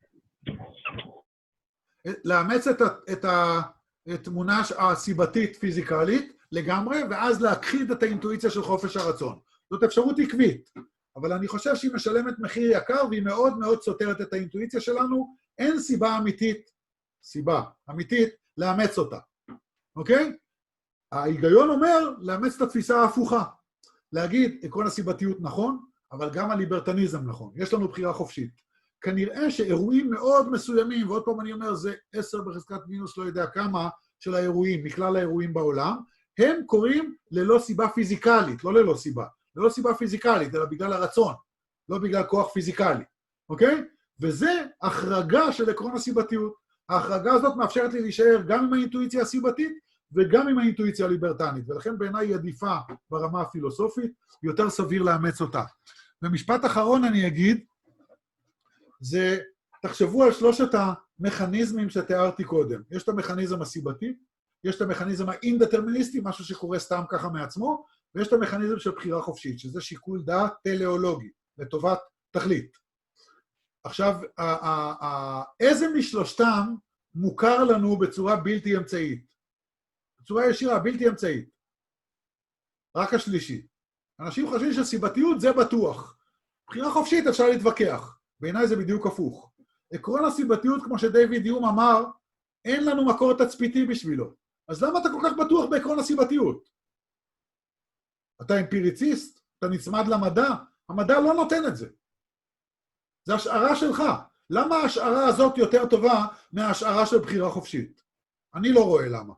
לאמץ את, ה... את התמונה הסיבתית פיזיקלית לגמרי, ואז להכחיד את האינטואיציה של חופש הרצון. זאת אפשרות עקבית, אבל אני חושב שהיא משלמת מחיר יקר, והיא מאוד מאוד סותרת את האינטואיציה שלנו. אין סיבה אמיתית, סיבה אמיתית, לאמץ אותה. אוקיי? ההיגיון אומר לאמץ את התפיסה ההפוכה. להגיד, עקרון הסיבתיות נכון, אבל גם הליברטניזם נכון. יש לנו בחירה חופשית. כנראה שאירועים מאוד מסוימים, ועוד פעם אני אומר, זה עשר בחזקת מינוס לא יודע כמה של האירועים, מכלל האירועים בעולם, הם קוראים ללא סיבה פיזיקלית, לא ללא סיבה, ללא סיבה פיזיקלית, אלא בגלל הרצון, לא בגלל כוח פיזיקלי. אוקיי? וזה החרגה של עקרון הסיבתיות. ההחרגה הזאת מאפשרת לי להישאר גם עם האינטואיציה הסיבתית, וגם עם האינטואיציה הליברטנית, ולכן בעיניי היא עדיפה ברמה הפילוסופית, יותר סביר לאמץ אותה. במשפט אחרון אני אגיד, זה, תחשבו על שלושת המכניזמים שתיארתי קודם. יש את המכניזם הסיבתי, יש את המכניזם האינדטרמיניסטי, משהו שקורה סתם ככה מעצמו, ויש את המכניזם של בחירה חופשית, שזה שיקול דעת טלאולוגי, לטובת תכלית. עכשיו, איזה משלושתם מוכר לנו בצורה בלתי אמצעית? בצורה ישירה, בלתי אמצעית. רק השלישי. אנשים חושבים שסיבתיות זה בטוח. בחירה חופשית אפשר להתווכח. בעיניי זה בדיוק הפוך. עקרון הסיבתיות, כמו שדייוויד יום אמר, אין לנו מקור תצפיתי בשבילו. אז למה אתה כל כך בטוח בעקרון הסיבתיות? אתה אמפיריציסט? אתה נצמד למדע? המדע לא נותן את זה. זה השערה שלך. למה ההשערה הזאת יותר טובה מההשערה של בחירה חופשית? אני לא רואה למה.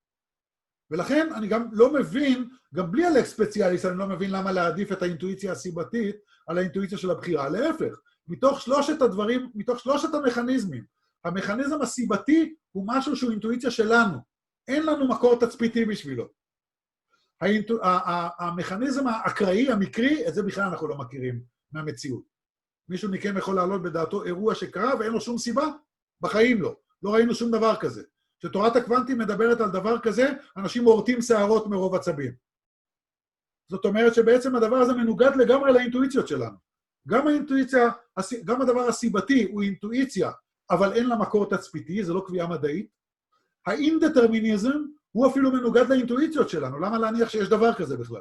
ולכן אני גם לא מבין, גם בלי אלקס ספציאליס, אני לא מבין למה להעדיף את האינטואיציה הסיבתית על האינטואיציה של הבחירה. להפך, מתוך שלושת הדברים, מתוך שלושת המכניזמים, המכניזם הסיבתי הוא משהו שהוא אינטואיציה שלנו. אין לנו מקור תצפיתי בשבילו. האינטו... המכניזם האקראי, המקרי, את זה בכלל אנחנו לא מכירים מהמציאות. מישהו מכם יכול להעלות בדעתו אירוע שקרה ואין לו שום סיבה? בחיים לא. לא ראינו שום דבר כזה. שתורת הקוונטים מדברת על דבר כזה, אנשים מורטים שערות מרוב עצבים. זאת אומרת שבעצם הדבר הזה מנוגד לגמרי לאינטואיציות שלנו. גם האינטואיציה, גם הדבר הסיבתי הוא אינטואיציה, אבל אין לה מקור תצפיתי, זה לא קביעה מדעית. האינדטרמיניזם הוא אפילו מנוגד לאינטואיציות שלנו. למה להניח שיש דבר כזה בכלל?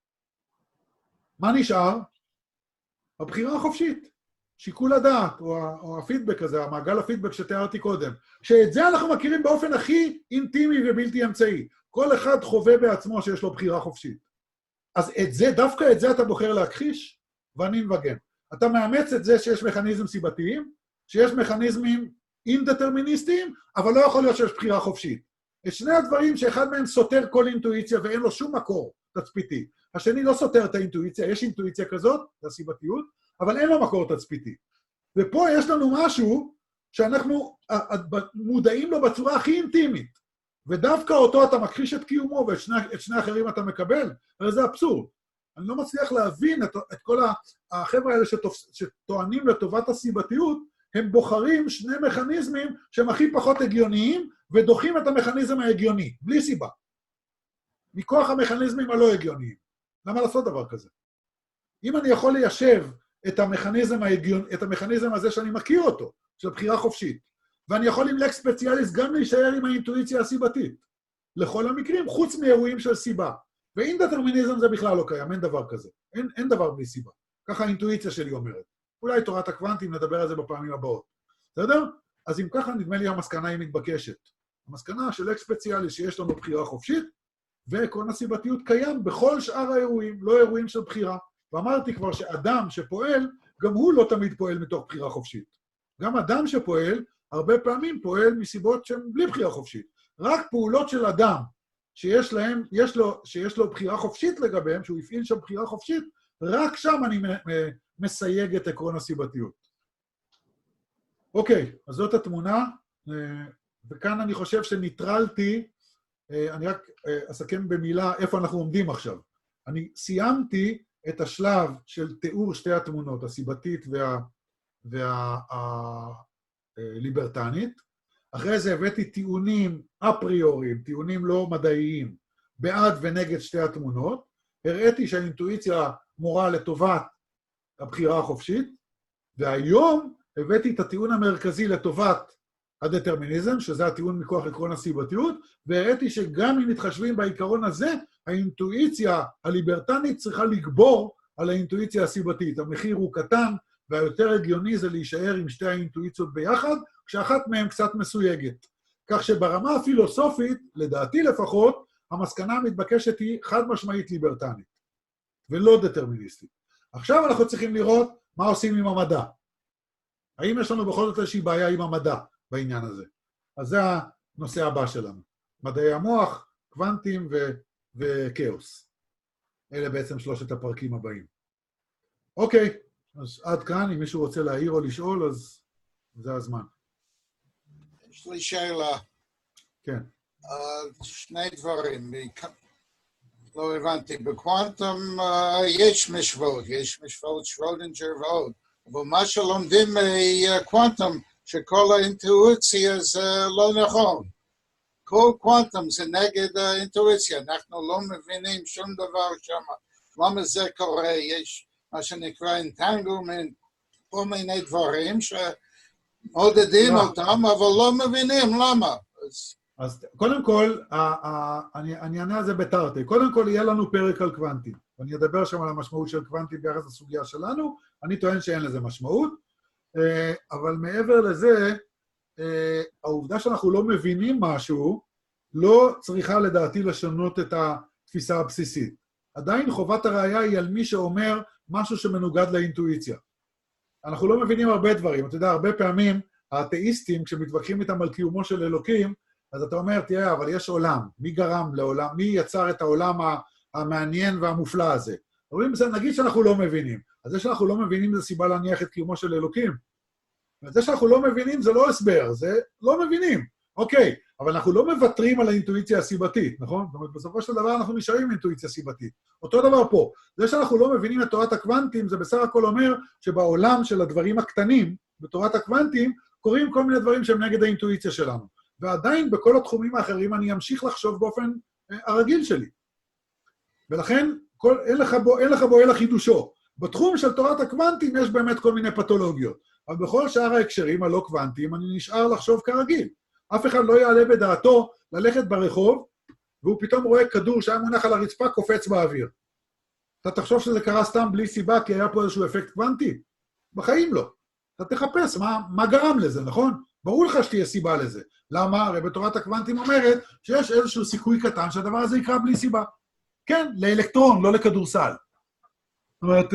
מה נשאר? הבחירה החופשית. שיקול הדעת, או, או הפידבק הזה, המעגל הפידבק שתיארתי קודם, שאת זה אנחנו מכירים באופן הכי אינטימי ובלתי אמצעי. כל אחד חווה בעצמו שיש לו בחירה חופשית. אז את זה, דווקא את זה אתה בוחר להכחיש, ואני מבגן. אתה מאמץ את זה שיש מכניזם סיבתיים, שיש מכניזמים אינדטרמיניסטיים, אבל לא יכול להיות שיש בחירה חופשית. את שני הדברים שאחד מהם סותר כל אינטואיציה ואין לו שום מקור תצפיתי. השני לא סותר את האינטואיציה, יש אינטואיציה כזאת, זה הסיבתיות, אבל אין לו מקור תצפיתי. ופה יש לנו משהו שאנחנו מודעים לו בצורה הכי אינטימית, ודווקא אותו אתה מכחיש את קיומו, ואת שני, את שני האחרים אתה מקבל, הרי זה אבסורד. אני לא מצליח להבין את, את כל החבר'ה האלה שטוענים לטובת הסיבתיות, הם בוחרים שני מכניזמים שהם הכי פחות הגיוניים, ודוחים את המכניזם ההגיוני, בלי סיבה. מכוח המכניזמים הלא הגיוניים. למה לעשות דבר כזה? אם אני יכול ליישב את המכניזם, ההגיון, את המכניזם הזה שאני מכיר אותו, של בחירה חופשית, ואני יכול עם לקס ספציאליס גם להישאר עם האינטואיציה הסיבתית, לכל המקרים, חוץ מאירועים של סיבה. ואינדטרמיניזם זה בכלל לא קיים, אין דבר כזה. אין, אין דבר בלי סיבה. ככה האינטואיציה שלי אומרת. אולי תורת הקוונטים, נדבר על זה בפעמים הבאות. בסדר? אז אם ככה, נדמה לי המסקנה היא מתבקשת. המסקנה של לקס ספציאליס שיש לנו בחירה חופשית, ועקרון הסיבתיות קיים בכל שאר האירועים, לא אירועים של בחירה. ואמרתי כבר שאדם שפועל, גם הוא לא תמיד פועל מתוך בחירה חופשית. גם אדם שפועל, הרבה פעמים פועל מסיבות שהן בלי בחירה חופשית. רק פעולות של אדם שיש להם, יש לו, שיש לו בחירה חופשית לגביהם, שהוא הפעיל שם בחירה חופשית, רק שם אני מסייג את עקרון הסיבתיות. אוקיי, אז זאת התמונה, וכאן אני חושב שניטרלתי, אני רק אסכם במילה איפה אנחנו עומדים עכשיו. אני סיימתי את השלב של תיאור שתי התמונות, הסיבתית וה, וה, הליברטנית. אחרי זה הבאתי טיעונים אפריוריים, טיעונים לא מדעיים, בעד ונגד שתי התמונות. הראיתי שהאינטואיציה מורה לטובת הבחירה החופשית, והיום הבאתי את הטיעון המרכזי לטובת הדטרמיניזם, שזה הטיעון מכוח עקרון הסיבתיות, והראיתי שגם אם מתחשבים בעיקרון הזה, האינטואיציה הליברטנית צריכה לגבור על האינטואיציה הסיבתית. המחיר הוא קטן, והיותר הגיוני זה להישאר עם שתי האינטואיציות ביחד, כשאחת מהן קצת מסויגת. כך שברמה הפילוסופית, לדעתי לפחות, המסקנה המתבקשת היא חד משמעית ליברטנית, ולא דטרמיניסטית. עכשיו אנחנו צריכים לראות מה עושים עם המדע. האם יש לנו בכל זאת איזושהי בעיה עם המדע בעניין הזה? אז זה הנושא הבא שלנו. מדעי המוח, קוונטים ו... וכאוס. אלה בעצם שלושת הפרקים הבאים. אוקיי, אז עד כאן, אם מישהו רוצה להעיר או לשאול, אז זה הזמן. יש לי שאלה. כן. Uh, שני דברים. לא הבנתי. בקוונטום uh, יש משוואות, יש משוואות שרודינג'ר ועוד. אבל מה שלומדים מקוונטום, שכל האינטואיציה זה לא נכון. כל קוונטום זה נגד האינטואיציה. אנחנו לא מבינים שום דבר שם. למה זה קורה? יש מה שנקרא entanglement, כל מיני דברים שמודדים אותם, אבל לא מבינים למה. אז, אז קודם כל, אני, אני אענה על זה בתרתי. קודם כל, יהיה לנו פרק על קוונטים. ואני אדבר שם על המשמעות של קוונטים ביחס לסוגיה שלנו. אני טוען שאין לזה משמעות. אבל מעבר לזה, העובדה שאנחנו לא מבינים משהו, לא צריכה לדעתי לשנות את התפיסה הבסיסית. עדיין חובת הראייה היא על מי שאומר משהו שמנוגד לאינטואיציה. אנחנו לא מבינים הרבה דברים. אתה יודע, הרבה פעמים האתאיסטים, כשמתווכחים איתם על קיומו של אלוקים, אז אתה אומר, תראה, אבל יש עולם. מי גרם לעולם? מי יצר את העולם המעניין והמופלא הזה? אומרים, נגיד שאנחנו לא מבינים. אז זה שאנחנו לא מבינים זה סיבה להניח את קיומו של אלוקים. וזה שאנחנו לא מבינים זה לא הסבר, זה לא מבינים. אוקיי, אבל אנחנו לא מוותרים על האינטואיציה הסיבתית, נכון? זאת אומרת, בסופו של דבר אנחנו נשארים עם אינטואיציה סיבתית. אותו דבר פה. זה שאנחנו לא מבינים את תורת הקוונטים, זה בסך הכל אומר שבעולם של הדברים הקטנים, בתורת הקוונטים, קורים כל מיני דברים שהם נגד האינטואיציה שלנו. ועדיין בכל התחומים האחרים אני אמשיך לחשוב באופן אה, הרגיל שלי. ולכן, כל, אין לך בו, אין לך בו אלא חידושו. בתחום של תורת הקוונטים יש באמת כל מיני פתולוגיות. אבל בכל שאר ההקשרים הלא קוונטיים, אני נשאר לחשוב כרגיל. אף אחד לא יעלה בדעתו ללכת ברחוב, והוא פתאום רואה כדור שהיה מונח על הרצפה, קופץ באוויר. אתה תחשוב שזה קרה סתם בלי סיבה, כי היה פה איזשהו אפקט קוונטי? בחיים לא. אתה תחפש מה, מה גרם לזה, נכון? ברור לך שתהיה סיבה לזה. למה? הרי בתורת הקוונטים אומרת שיש איזשהו סיכוי קטן שהדבר הזה יקרה בלי סיבה. כן, לאלקטרון, לא לכדורסל. זאת אומרת,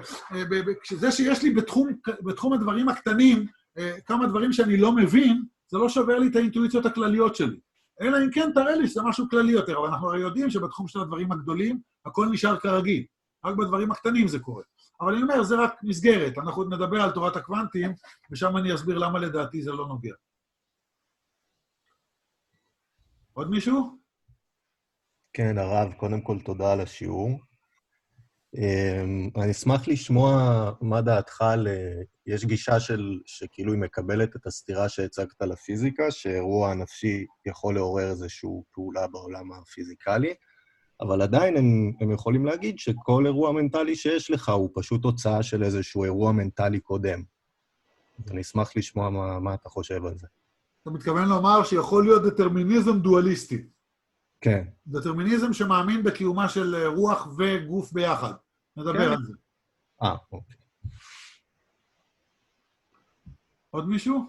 זה שיש לי בתחום, בתחום הדברים הקטנים, כמה דברים שאני לא מבין, זה לא שובר לי את האינטואיציות הכלליות שלי. אלא אם כן תראה לי שזה משהו כללי יותר, אבל אנחנו הרי יודעים שבתחום של הדברים הגדולים, הכל נשאר כרגיל. רק בדברים הקטנים זה קורה. אבל אני אומר, זה רק מסגרת. אנחנו עוד נדבר על תורת הקוונטים, ושם אני אסביר למה לדעתי זה לא נוגע. עוד מישהו? כן, הרב, קודם כל תודה על השיעור. אני אשמח לשמוע מה דעתך על... יש גישה של, שכאילו היא מקבלת את הסתירה שהצגת לפיזיקה, שאירוע הנפשי יכול לעורר איזושהי פעולה בעולם הפיזיקלי, אבל עדיין הם, הם יכולים להגיד שכל אירוע מנטלי שיש לך הוא פשוט תוצאה של איזשהו אירוע מנטלי קודם. אני אשמח לשמוע מה, מה אתה חושב על זה. אתה מתכוון לומר שיכול להיות דטרמיניזם דואליסטי. כן. דטרמיניזם שמאמין בקיומה של רוח וגוף ביחד. נדבר כן. על זה. אה, אוקיי. עוד מישהו?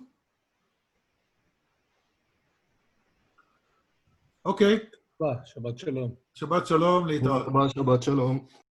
אוקיי. ביי, שבת שלום. שבת שלום, להתראות. שבת שלום.